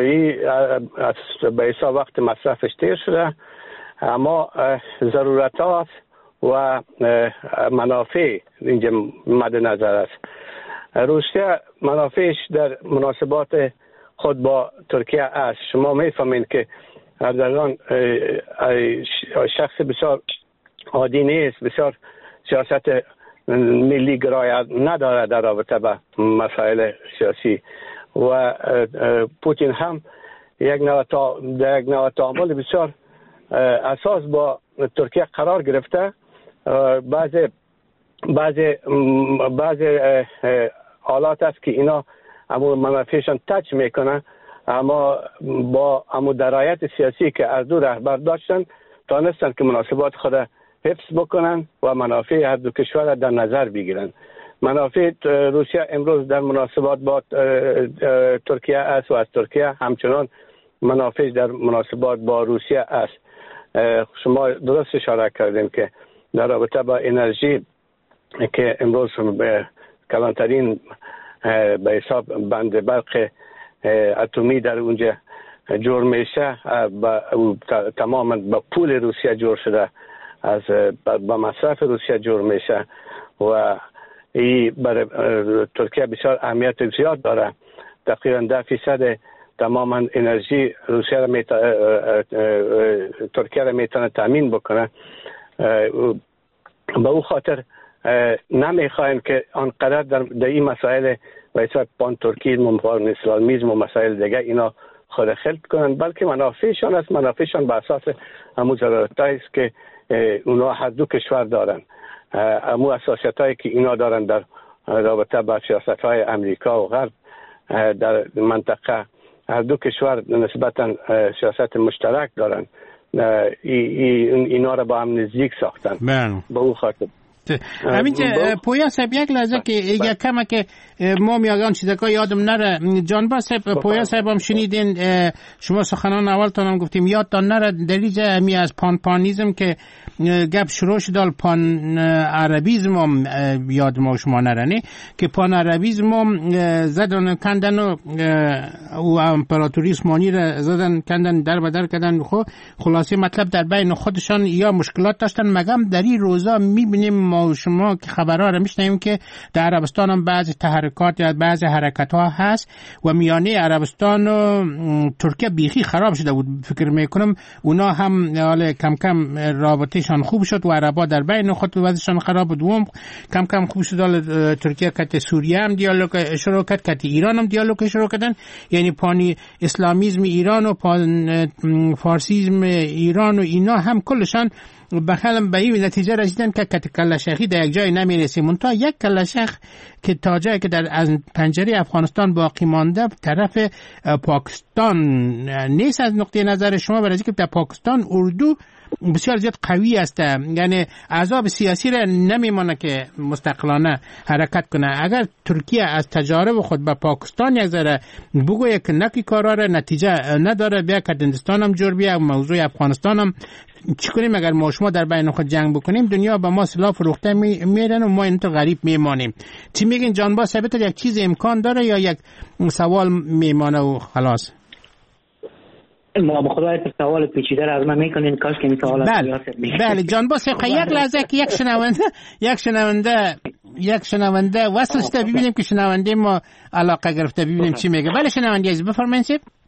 [SPEAKER 5] به حساب وقت مصرفش تیر شده اما ضرورتات و منافع اینجا مد نظر است. روسیه منافعش در مناسبات خود با ترکیه است. شما میفهمین که اردوغان شخص بسیار عادی نیست، بسیار سیاست ملی گرای نداره در رابطه با مسائل سیاسی و پوتین هم یک نوع در یک نوع تعامل بسیار اساس با ترکیه قرار گرفته. بعضی بعضی بعضی حالات است که اینا اما منافعشان تچ میکنه اما با اما درایت سیاسی که از دو رهبر داشتن تانستن که مناسبات خود حفظ بکنن و منافع هر دو کشور در نظر بگیرن. منافع روسیه امروز در مناسبات با ترکیه است و از ترکیه همچنان منافع در مناسبات با روسیه است. شما درست اشاره کردیم که در رابطه با انرژی که امروز به کلانترین به حساب بند برق اتمی در اونجا جور میشه تماما با پول روسیه جور شده از با مصرف روسیه جور میشه و این برای ترکیه بسیار اهمیت زیاد داره. تقریبا ده فیصد تماما انرژی روسیه را میت... ترکیه را میتونه تامین بکنه. به او خاطر نمیخوایم که آنقدر در, در این مسائل و حساب پان ترکیزم و پان اسلامیزم و مسائل دیگه اینا خود خلط کنن، بلکه منافعشان است. منافعشان به اساس همون ضرورتایی است که اونا هر دو کشور دارن، امو اساسیت هایی که اینا دارن در رابطه با سیاست های امریکا و غرب در منطقه. هر دو کشور نسبتا سیاست مشترک دارن، ای ای اینا را با هم نزدیک ساختن. به او خاطر
[SPEAKER 4] همین پویا صاحب یک لحظه که یک کمه که ما میاگان چیزکا یادم نره جانبا صاحب پویا صاحب هم شنیدین شما سخنان اولتان هم گفتیم یادتان نره دلیج همی از پان پانیزم که گپ شروع شدال پان عربیزم هم یاد ما شما نرنی که پان عربیزم هم زدن کندن و امپراتوری عثمانی را زدن کندن در بدر کردن. خب خلاصه مطلب در بین خودشان یا مشکلات داشتن، مگم در این روزا میبینیم ما و شما که خبرها رو میشنویم که در عربستان هم بعضی تحرکات یا بعضی حرکت ها هست و میانه عربستان و ترکیه بیخی خراب شده بود. فکر میکنم اونا هم حالا کم کم رابطهشان خوب شد و عربا در بین خود وضعشان خراب بود، دوم کم کم خوب شد. ترکیه کت سوریه هم دیالوگ شروع کرد، کت ایران هم دیالوگ شروع کردن، یعنی پانی اسلامیزم ایران و پان فارسیزم ایران و اینا هم کلشان بخلم به این نتیجه رسیدن که کت کلشخی در یک جای نمیرسه. منتها یک کلشخ که تا جایی که در از پنجره افغانستان باقی مانده طرف پاکستان نیست از نقطه نظر شما، برای اینکه در پاکستان اردو بسیار زیاد قوی است، یعنی احزاب سیاسی را نمیمانه که مستقلانه حرکت کنه. اگر ترکیه از تجارب خود به پاکستان یک ذره بگویه که نکی کارا را نتیجه نداره، بیا که هندوستان هم جور بیا، موضوع افغانستان هم چی کنیم؟ اگر ما شما در بین خود جنگ بکنیم دنیا به ما سلاح فروخته میرن و ما اینطور غریب میمانیم. چی میگین جانباز ثابت یک چیز امکان داره یا یک سوال میمانه و خلاص؟
[SPEAKER 6] ما به خدای سوال پیچیده را از من میکنین، کاش که این سوال
[SPEAKER 4] بله بله جانباز یک لحظه که یک شنونده یک شنونده یک شنونده وصل شده، ببینیم که شنونده ما علاقه گرفته، ببینیم چی میگه. بله شنونده عزیز بفرمایید.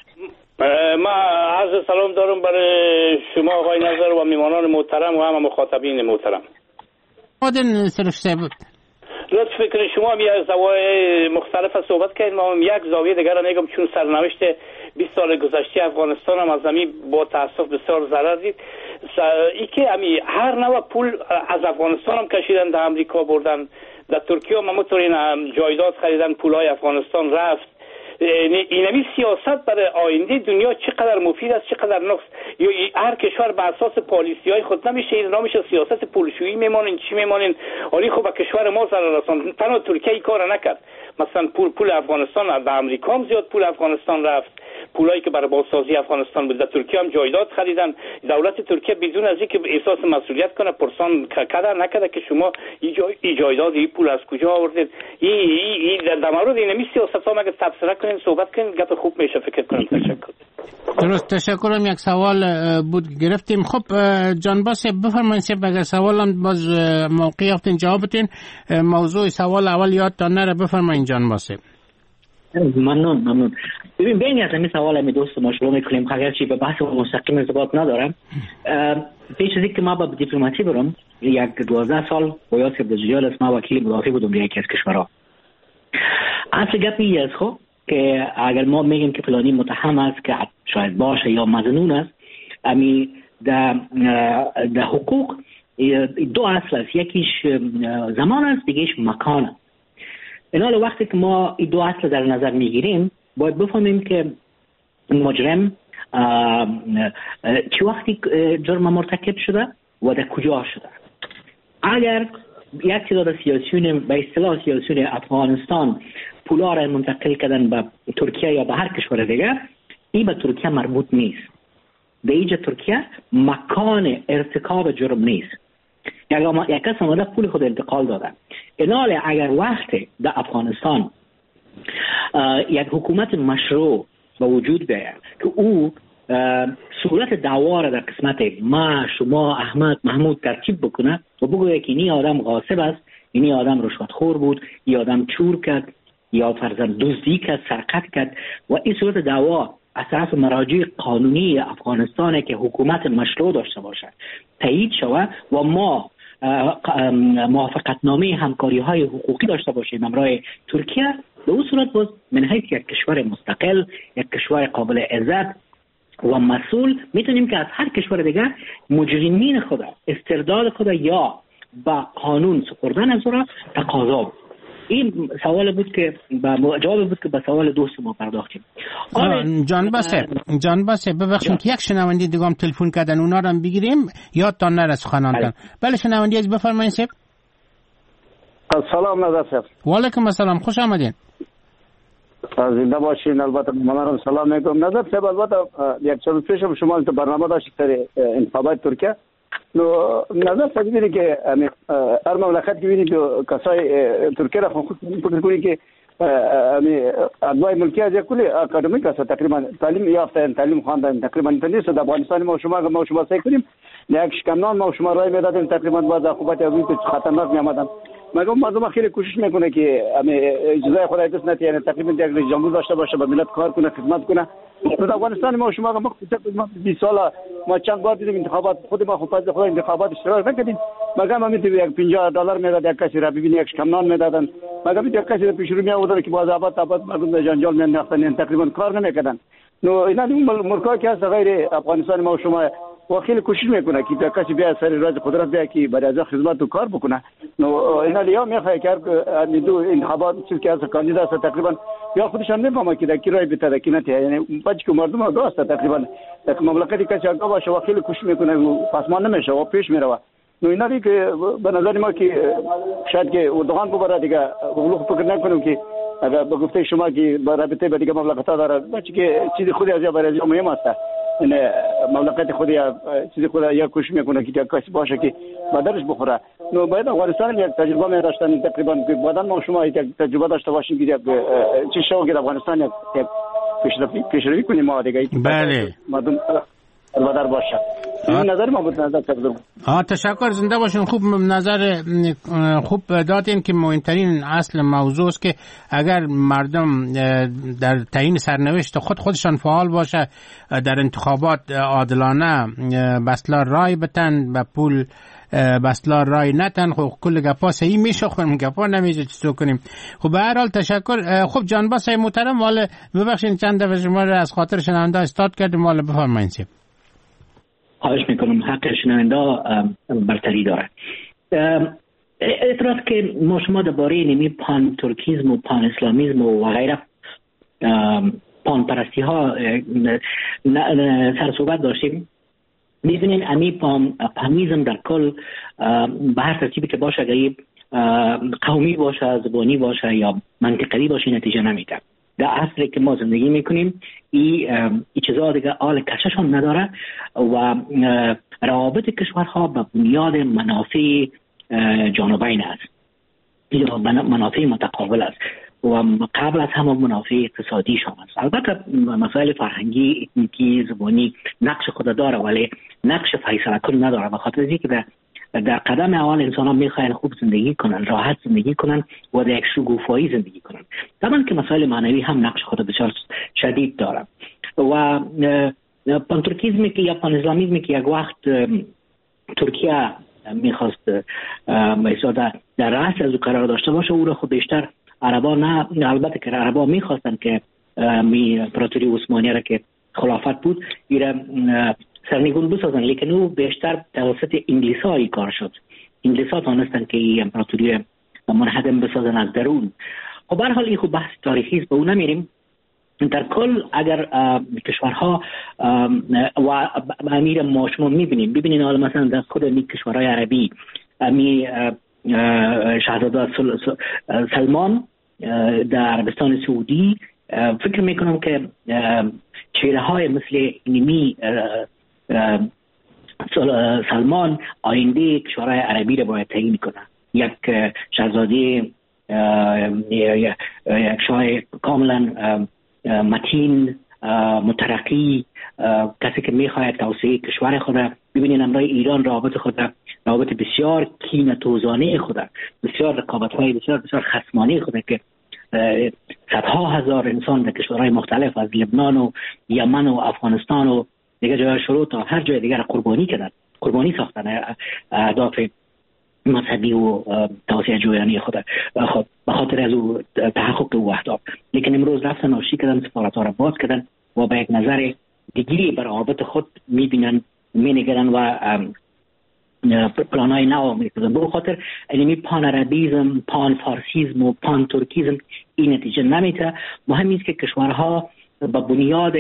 [SPEAKER 7] ما عرض سلام دارم برای شما آقای نظر و میمانان محترم و همه مخاطبین محترم.
[SPEAKER 4] آدن سرفته بود
[SPEAKER 7] لطف فکر شما هم یک زوایای مختلف صحبت کردیم، ما هم یک زاویه دیگر را میگم، چون سرنوشت بیست سال گذشته افغانستان هم از زمین با تاسف بسیار ضرر دید. ای که همی هر نوع پول از افغانستان هم کشیدن در امریکا بردن، در ترکیه هم همونطور این جایداد خریدن، پولای افغانستان رفت. اینمی سیاست برای آینده دنیا چقدر مفید است چقدر نقص. یا هر کشور به اساس پالیسی های خود نمیشه، این نمیشه سیاست پولشویی میمونین چی میمونین. ولی خب به کشور ما ضرر رساند. تنها ترکیه این کار نکرد، مثلا پول پول افغانستان به امریکا هم زیاد پول افغانستان رفت، پولایی که برای بازسازی افغانستان بود. در ترکیه هم جایداد خریدن. دولت ترکیه بدون از اینکه احساس مسئولیت کنه پرسان کدر نکرده که شما این جایداد این پول از کجا آوردید. این در مورد اینمی سیاست ها مگه تبصره کنین صحبت کنین گپ خوب میشه فکر کنم. تشکر.
[SPEAKER 4] درست تشکرم. یک سوال بود گرفتیم. خب جانباز بفرمایید اگر سوالم باز موقع یافتین جواب بدین. موضوع سوال اول یادتان نره، بفرمایید جانباز.
[SPEAKER 6] ممنون ممنون. ببین بین از این سوال می دوست ما شروع میکنیم، اگرچه به بحث مستقیم ارتباط ندارم. پیش از اینکه ما به دیپلماسی برم، یک دوازده سال با یاسر دجیال است، ما وکیل مدافع بودم در یکی از کشورها. اصل گپ این است خب که اگر ما میگیم که فلانی متهم است که شاید باشه یا مظنون است، امی در در حقوق دو اصل است، یکیش زمان است دیگهش مکان است. این حال وقتی که ما این دو اصل در نظر میگیریم باید بفهمیم که مجرم چه وقتی جرم مرتکب شده و در کجا شده. اگر یک تعداد سیاسیون به اصطلاح سیاسیون افغانستان پولا را منتقل کردن به ترکیه یا به هر کشور دیگر، این به ترکیه مربوط نیست. در اینجا ترکیه مکان ارتکاب جرم نیست. یک کس آمده پول خود انتقال داده. اینال اگر وقتی در افغانستان یک حکومت مشروع به وجود بیاید که او صورت دعوا را در قسمت ما شما احمد محمود ترتیب بکنه و بگوید که اینی آدم غاصب است، اینی آدم رشوتخور بود، این آدم چور کرد یا فرضاً دزدی کرد، سرقت کرد، و این صورت دعوا از طرف مراجع قانونی افغانستان که حکومت مشروع داشته باشد تایید شود و ما موافقتنامه همکاری های حقوقی داشته باشیم همراه ترکیه، به اون صورت باز من حیث یک کشور مستقل، یک کشور قابل عزت و مسئول میتونیم که از هر کشور دیگر مجرمین خود استرداد خود یا با قانون سپردن از را تقاضا. این سوال بود که با جواب بود که به سوال دوست ما پرداختیم.
[SPEAKER 4] جان باسه جان باسه ببخشید که یک شنونده دیگه هم تلفن کردن، اونا رو هم بگیریم یادتان نره سخناندن. بله شنونده از بفرمایید صاحب.
[SPEAKER 5] سلام نظر صاحب.
[SPEAKER 4] و علیکم السلام، خوش آمدین.
[SPEAKER 5] زنده باشین. البته منم سلام میگم نظر صاحب. البته یک چند پیش شما تو برنامه داشتید در انتخابات ترکیه. نو نظر صاحب دیدی که هر مملکت که ببینید کسای ترکیه را خود فکر کنید که
[SPEAKER 8] ادوای ملکی از کلی اکادمیک است تقریبا تعلیم یافته تعلیم خواندن تقریبا نیست در افغانستان ما شما ما شما سعی کنیم یک شکمنان ما شما رای میدادیم تقریبا بعد عقوبت از این خطرناک میآمدن مگر مردم خیلی کوشش میکنه که اجازه خدای دوست نتی یعنی تقریبا یک رئیس جمهور داشته باشه به ملت کار کنه خدمت کنه در افغانستان ما شما ما بیست سال ما چند بار دیدیم انتخابات خود ما خود خود انتخابات اشتراک نکردیم مگر ما میتونیم یک پنجاه دلار میداد یک کسی را ببینی یک شکمنان میدادن مگر یک کسی را پیش رو می آوردن که باز آباد آباد مردم جنجال میانداختن تقریبا کار نمیکردن نو اینا اون مرکا که از غیر افغانستان ما شما وکیل کوشش میکنه که کسی بیا سر راز قدرت بیا که برای از خدمت و کار بکنه نو اینا لیا میخواد که دو انتخابات چیز که از کاندیدا است تقریبا یا خودشان نمیفهمه که کی رای بده کی نه یعنی بچ که مردم دوست تقریبا در مملکتی که چاگا باشه وکیل کوشش میکنه پاسمان نمیشه و پیش میره نو اینا دیگه به نظر ما که شاید که اردوغان ببره دیگه اولو فکر نکنم که اگر به گفته شما که با رابطه با دیگه مملکت‌ها داره بچه که چیزی خودی از یا برای از مهم است این مملکت خودی یا چیزی خودی یا کوشش میکنه که کسی باشه که بدرش بخوره نو باید افغانستان یک تجربه می داشتن تقریبا که بعدن ما شما یک تجربه داشته باشیم که یک چه شو که افغانستان یک پیشرفت پیشروی کنیم ما دیگه
[SPEAKER 4] بله
[SPEAKER 8] مردم بدر باشه این نظر ما بود نظر تقدیم
[SPEAKER 4] ها تشکر زنده باشین خوب نظر خوب دادین که مهمترین اصل موضوع است که اگر مردم در تعیین سرنوشت خود خودشان فعال باشه در انتخابات عادلانه بسلا رای بتن و پول بسلا رای نتن خب کل گپا صحیح میشه خب گپا نمیشه چطور کنیم خب به هر حال تشکر خوب جانباز محترم مال ببخشید چند دفعه شما رو از خاطر شنونده استاد کردیم مال بفرمایید
[SPEAKER 6] خواهش میکنم حق شنونده برتری داره اعتراض که ما شما درباره نمی پان ترکیزم و پان اسلامیزم و غیره پان پرستی ها سر صحبت داشتیم می‌بینین امی پان پانیزم در کل به هر ترتیبی که باشه اگر قومی باشه زبانی باشه یا منطقی باشه نتیجه نمیده در عصری که ما زندگی میکنیم این ای چیزا دیگه آل کششان نداره و روابط کشورها به بنیاد منافع جانبین است یا منافع متقابل است و قبل از همه منافع اقتصادی شما است. البته مسائل فرهنگی اکنیکی زبانی نقش خود داره ولی نقش فیصله کن نداره به خاطر اینکه در در قدم اول انسان ها میخواین خوب زندگی کنن راحت زندگی کنن و در یک شگوفایی زندگی کنن طبعا که مسائل معنوی هم نقش خود بسیار شدید داره و پانترکیزمی که یا پان اسلامیزمی که یک وقت ترکیه میخواست در, در رأس از او قرار داشته باشه او را خود بیشتر عربا نه البته که عربا میخواستن که می امپراتوری عثمانی را که خلافت بود ایره سرنگون بسازن لیکن او بیشتر توسط انگلیس ها کار شد انگلیس ها تانستن که این امپراتوری منهدم بسازن از درون خب به هر حال این خوب بحث تاریخی است به اون نمیریم در کل اگر کشورها و امیر ما شما میبینیم ببینین حالا مثلا در خود این کشورهای عربی امی شاهزاده سلمان در عربستان سعودی فکر میکنم که چهره های مثل نیمی سلمان آینده کشورهای عربی را باید تعیین کنه یک شاهزاده یک شاه کاملا متین مترقی کسی که میخواهد توسعه کشور خود ببینین امروز ایران رابط خود رابط بسیار کینه‌توزانه خود بسیار رقابت‌های بسیار بسیار خصمانه خود که صدها هزار انسان در کشورهای مختلف از لبنان و یمن و افغانستان و دیگه جای شروع تا هر جای دیگر قربانی کردن قربانی ساختن اهداف مذهبی و توسعه جویانه خود خود به خاطر از او تحقق او اهداف لیکن امروز رفتن آشتی کردن سفارت‌ها را باز کردن و به یک نظر دیگری بر روابط خود میبینن مینگرن و پلانای نو میکنن به خاطر علمی پان عربیزم پان فارسیزم و پان ترکیزم این نتیجه نمیده مهم است که کشورها با بنیاد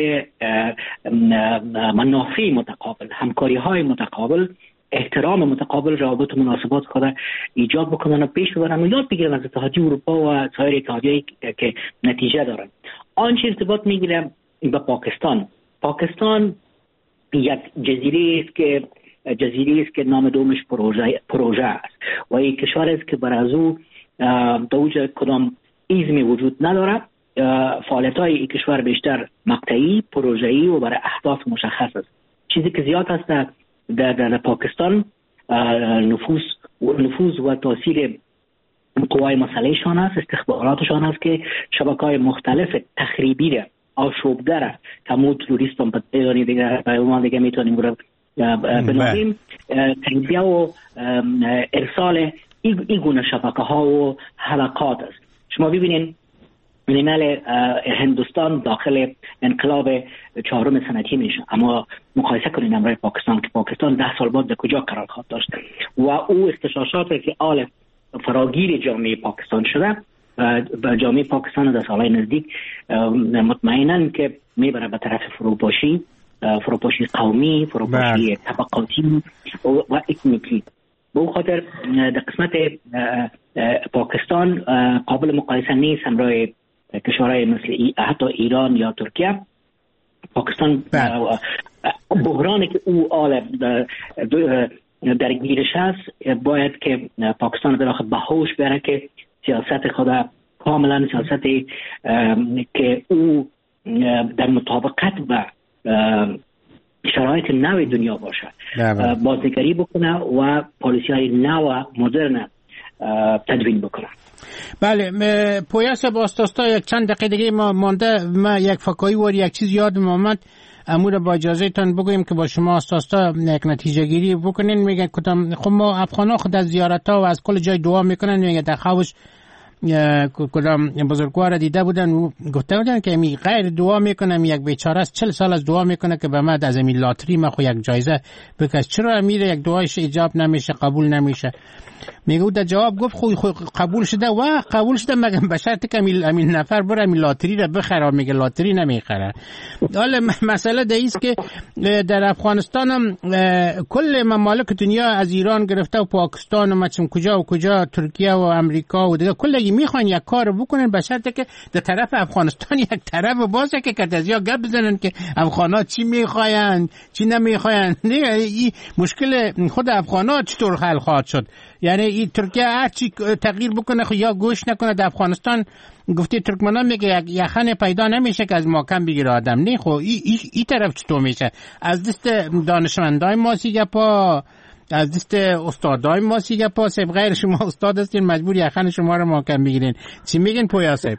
[SPEAKER 6] منافع متقابل همکاری های متقابل احترام متقابل روابط و مناسبات خود ایجاد بکنن و پیش ببرن و یاد بگیرن از اتحادیه اروپا و سایر اتحادیه‌ای که نتیجه دارن آنچه ارتباط میگیره با پاکستان پاکستان یک جزیره است که جزیره است که نام دومش پروژه پروژه است و یک کشور است که بر از او دوجه کدام ایزمی وجود نداره. فعالیت های این کشور بیشتر مقطعی، پروژه‌ای و برای اهداف مشخص است. چیزی که زیاد است در, در, در پاکستان نفوذ نفوذ و تاثیر قوای مسلحشان است، استخباراتشان است که شبکه‌های مختلف تخریبی را آشوبگر را کمو تروریست هم پیدانی دیگه پیمان دیگه میتونیم رو بنامیم تنبیه و ارسال این گونه شبکه ها و حلقات است. شما ببینید ملل هندوستان داخل انقلاب چهارم صنعتی میشه، اما مقایسه کنید امروز پاکستان که پاکستان ده سال بعد در کجا قرار خواهد داشت و او اختشاشاتی که آل فراگیر جامعه پاکستان شده و جامعه پاکستان در سالهای نزدیک مطمئناً که میبره به طرف فروپاشی فروپاشی قومی، فروپاشی طبقاتی و اتنیکی. به او خاطر در قسمت پاکستان قابل مقایسه نیست همراه کشورهای مثل ای، حتی ایران یا ترکیه. پاکستان بحرانی که او آل درگیرش هست باید که پاکستان در آخر به هوش بره که سیاست خود کاملا سیاستی که او در مطابقت با شرایط نو دنیا باشه بازنگری بکنه و پالیسی های نو مدرن تدوین بکنه.
[SPEAKER 4] بله پویاس باستاستا یک چند دقیقه دیگه ما مانده. ما یک فکایی واری یک چیز یادم آمد، امور با اجازه تان بگویم که با شما استاستا یک نتیجه گیری بکنین. میگن کدام خب ما افغانا خود از زیارت ها و از کل جای دعا میکنن. میگه در خوش کدام بزرگوار دیده بودن و گفته بودن که می غیر دعا میکنم یک بیچاره است چهل سال از دعا میکنه که به من از این لاتری ما خو یک جایزه بکش. چرا امیر یک دعایش اجاب نمیشه، قبول نمیشه؟ میگه در جواب گفت خو قبول شده و قبول شده مگه به شرط که امین نفر بره امین لاتری را بخره. میگه لاتری نمیخره. حالا مسئله ده ایست که در افغانستان هم کل ممالک دنیا از ایران گرفته و پاکستان و مثلا کجا و کجا ترکیه و امریکا و دیگه کلی میخوان یک کار بکنن به شرط که در طرف افغانستان یک طرف باشه که کتازیا گپ بزنن که افغانا چی میخواین چی نمیخواین. این مشکل خود افغانا چطور حل خواهد شد؟ یعنی این ترکیه هر چی تغییر بکنه خو یا گوش نکنه. در افغانستان گفته ترکمنان میگه یخن پیدا نمیشه که از ما کم بگیره آدم. نه خو این ای, ای طرف چطور میشه؟ از دست دانشمندای ما سیگه پا، از دست استادای ما سیگه پا. سب غیر شما استاد هستین مجبور یخن شما رو ما کم بگیرین. چی میگین پویا صاحب؟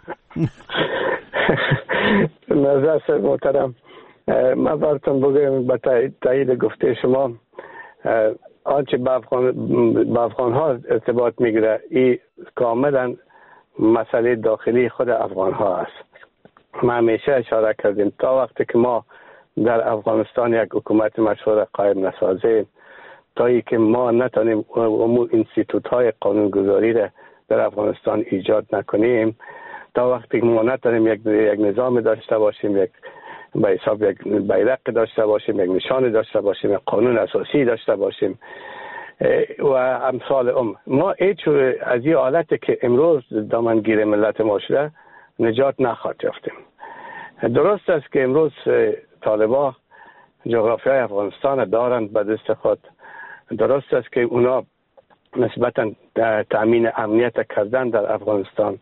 [SPEAKER 5] نظر صاحب محترم، من براتون بگم به تایید گفته شما آنچه به افغان, افغان ها ارتباط میگیره این کاملا مسئله داخلی خود افغان ها است. ما همیشه اشاره کردیم تا وقتی که ما در افغانستان یک حکومت مشروع قایم نسازیم، تا ای که ما نتونیم امور اینستیتوت های قانونگذاری را در افغانستان ایجاد نکنیم، تا وقتی که ما نتونیم یک, یک نظام داشته باشیم، یک به حساب یک بیرق داشته باشیم، یک نشان داشته باشیم، یک قانون اساسی داشته باشیم و امثال ام ما هیچ از این حالتی که امروز دامنگیر ملت ما شده نجات نخواهد یافتیم. درست است که امروز طالبان جغرافیای افغانستان دارند به دست خود. درست است که اونا نسبتا تامین امنیت کردن در افغانستان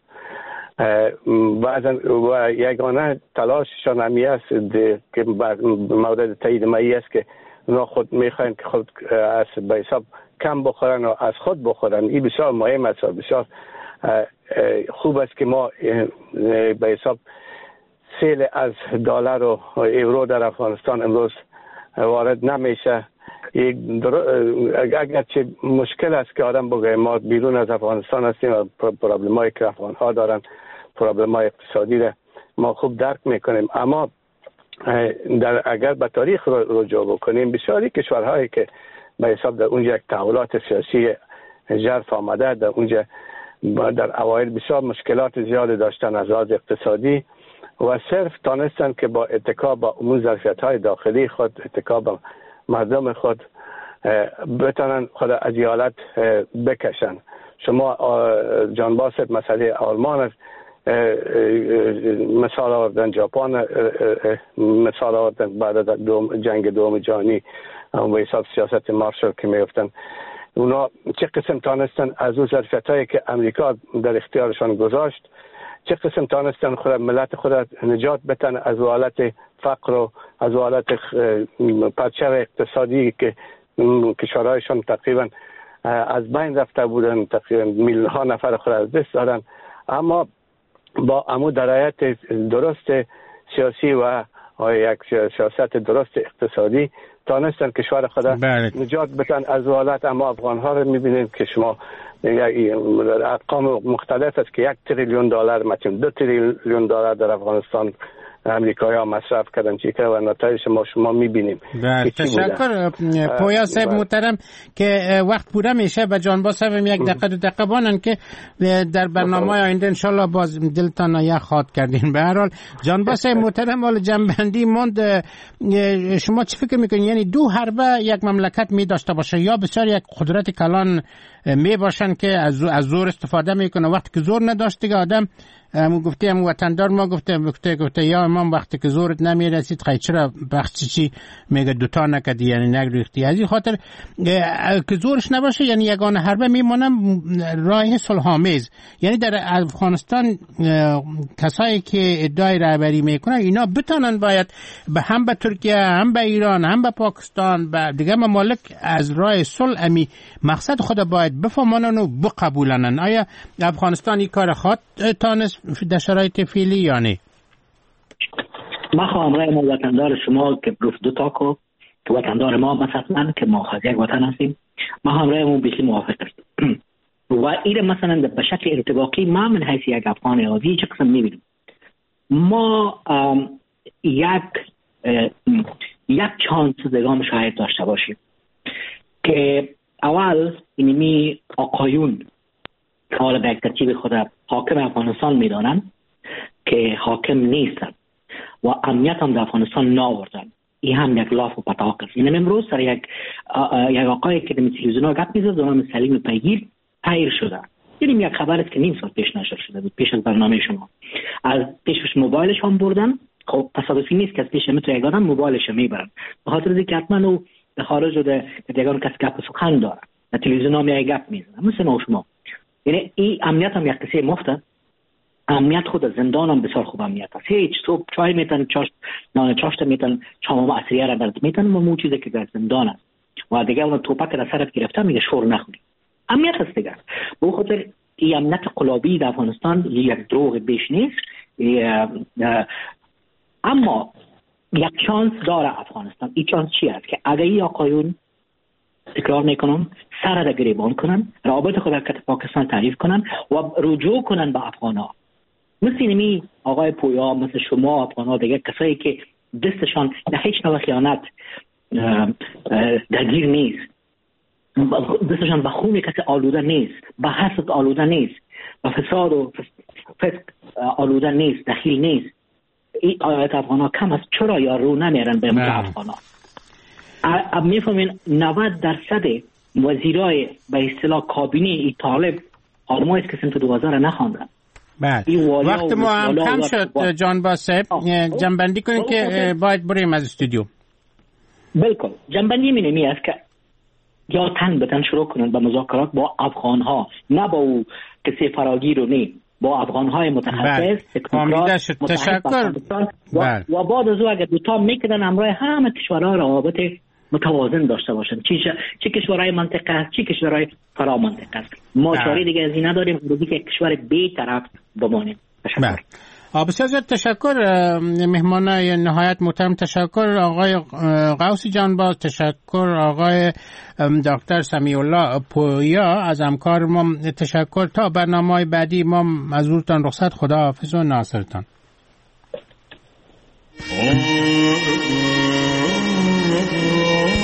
[SPEAKER 5] و یگانه تلاششان همی است که مورد تایید مایی است که اونا خود میخواین که خود از به حساب کم بخورن و از خود بخورن. این بسیار مهم است، بسیار خوب است که ما به حساب سیل از دلار و یورو در افغانستان امروز وارد نمیشه. اگرچه مشکل است که آدم بگه ما بیرون از افغانستان هستیم و پرابلم هایی که افغان ها دارن، پرابلم های اقتصادی را ما خوب درک میکنیم، اما در اگر به تاریخ رجوع بکنیم بسیاری کشورهایی که به حساب در اونجا یک تحولات سیاسی ژرف آمده، در اونجا در اوایل بسیار مشکلات زیاد داشتن از لحاظ اقتصادی و صرف تانستن که با اتکا با امور ظرفیت های داخلی خود، اتکا با مردم خود بتونن خود از این حالت بکشن. شما جان باسط مسئله آلمان است مثال آوردن، ژاپن مثال آوردن بعد از دوم جنگ دوم جهانی و حساب سیاست مارشال که میفتن. اونا چه قسم تانستن از اون ظرفیت هایی که امریکا در اختیارشان گذاشت چه قسم تانستن خود ملت خود نجات بتن از حالت فقر و از حالت پرچم اقتصادی که کشورهایشان تقریبا از بین رفته بودن، تقریبا میلیون ها نفر خود از دست دادن. اما با امو درایت درست سیاسی و یک سیاست درست اقتصادی تانستن کشور خود نجات بتن از حالت. اما افغان ها رو میبینیم که شما ارقام مختلف است که یک تریلیون دلار مثلا دو تریلیون دلار در افغانستان امریکایی ها مصرف کردن چیکه و نتایج ما شما میبینیم.
[SPEAKER 4] تشکر پویا صاحب محترم که وقت پوره میشه و جان با صاحب یک دقیقه دو دقیقه بانن که در برنامه آینده انشالله باز دلتان یک خاط کردین. به هر حال جان با صاحب محترم مال جنبندی موند، شما چی فکر میکنین؟ یعنی دو حربه یک مملکت می داشته باشه یا بسیار یک قدرت کلان می باشن که از از زور استفاده میکنه؟ وقتی که زور نداشت دیگه آدم مو گفته هم وطندار ما گفته گفته گفته یا امام وقتی که زورت نمیرسید خیلی چرا بخشی چی میگه دوتا نکدی یعنی نگریختی. از این خاطر که زورش نباشه یعنی یگانه حربه میمونم راه صلح‌آمیز. یعنی در افغانستان کسایی که ادعای رهبری میکنن اینا بتونن باید به هم به ترکیه هم به ایران هم به پاکستان و دیگه ممالک از راه صلح امی مقصد خود باید بفهمانن و بقبولنن. آیا افغانستان این کار خواهد تانست در شرایط فعلی یا نه؟
[SPEAKER 6] ما خواهم رای ما وطندار شما که گفت دو تاکو که وطندار ما مثلا که ما خواهد یک وطن هستیم، ما هم رای ما بیخی موافق است و ایره مثلا به شکل ارتباقی ما من حیث یک افغان عادی چه قسم میبینیم؟ ما یک یک چانس دگام شاید داشته باشیم که اول اینمی آقایون که حالا به یک ترتیب خود حاکم افغانستان میدانن که حاکم نیستن و امنیت هم در افغانستان ناوردن. این هم یک لاف و پتاق است. این امروز سر یک یک آقایی که در تلویزیون ها گپ میزد به نام سلیم پیگیر پیر شده. دیدیم یک خبر است که نیم سال پیش نشر شده بود پیش از برنامه شما. از پیشش موبایلش هم بردن. خب تصادفی نیست که از پیش میتونه یک آدم موبایلش میبرن، به خاطر اینکه حتما او در خارج بوده که دیگران کسی گپ سخن داره در تلویزیون ها میای گپ میزنه مثل ما شما. یعنی این امنیت هم یک قصه مفته. امنیت خود زندان هم بسیار خوب امنیت است. هیچ صبح چای میتن چاش نان چاشت میتن شام عصریه را برات میتن و مو چیزی که در زندان است و دیگه اون توپک در سرت گرفته میگه شور نخوری. امنیت است دیگه. به خاطر این امنیت قلابی در افغانستان یک دروغ بیش نیست. اما یک چانس داره افغانستان. این چانس چی است که اگه این آقایون تکرار میکنم سر را گریبان کنن، رابط خود که پاکستان تعریف کنن و رجوع کنن به افغان ها، مثل اینمی آقای پویا، مثل شما افغان ها دیگه، کسایی که دستشان در هیچ نوع خیانت درگیر نیست، دستشان به خون کسی آلوده نیست، به حسد آلوده نیست، به فساد و فسق آلوده نیست، دخیل نیست. این آیات افغان ها کم است. چرا یا رو نمیرن به افغان ها؟ اب میفهمین نود درصد وزیرای به اصطلاح کابینه ای طالب آدمایی است که سمت دوازده را نخواندن.
[SPEAKER 4] بله وقت ما هم کم شد جان با صاحب، جنبندی کنیم که باید بریم از استودیو.
[SPEAKER 6] بلکل جنبندی می نمی است که یا تن به تن شروع کنند به مذاکرات با افغان ها، نه با او کسی فراگیر و نه، با افغان های متخصص.
[SPEAKER 4] تشکر.
[SPEAKER 6] و, و بعد از او اگر دوتا میکنن همراه همه کشورها روابط متوازن داشته باشن، چه چه کشورهای منطقه است، چه کشورهای فرا منطقه است. ما چاره دیگه از این نداریم روزی که کشور بی طرف بمانیم. تشکر.
[SPEAKER 4] بسیار زیاد تشکر مهمانای نهایت محترم. تشکر آقای غوثی جان باز، تشکر آقای دکتر سمیع الله پویا از همکار ما. تشکر. تا برنامه‌های بعدی ما مزورتان رخصت. خدا حافظ و ناصرتان. Oh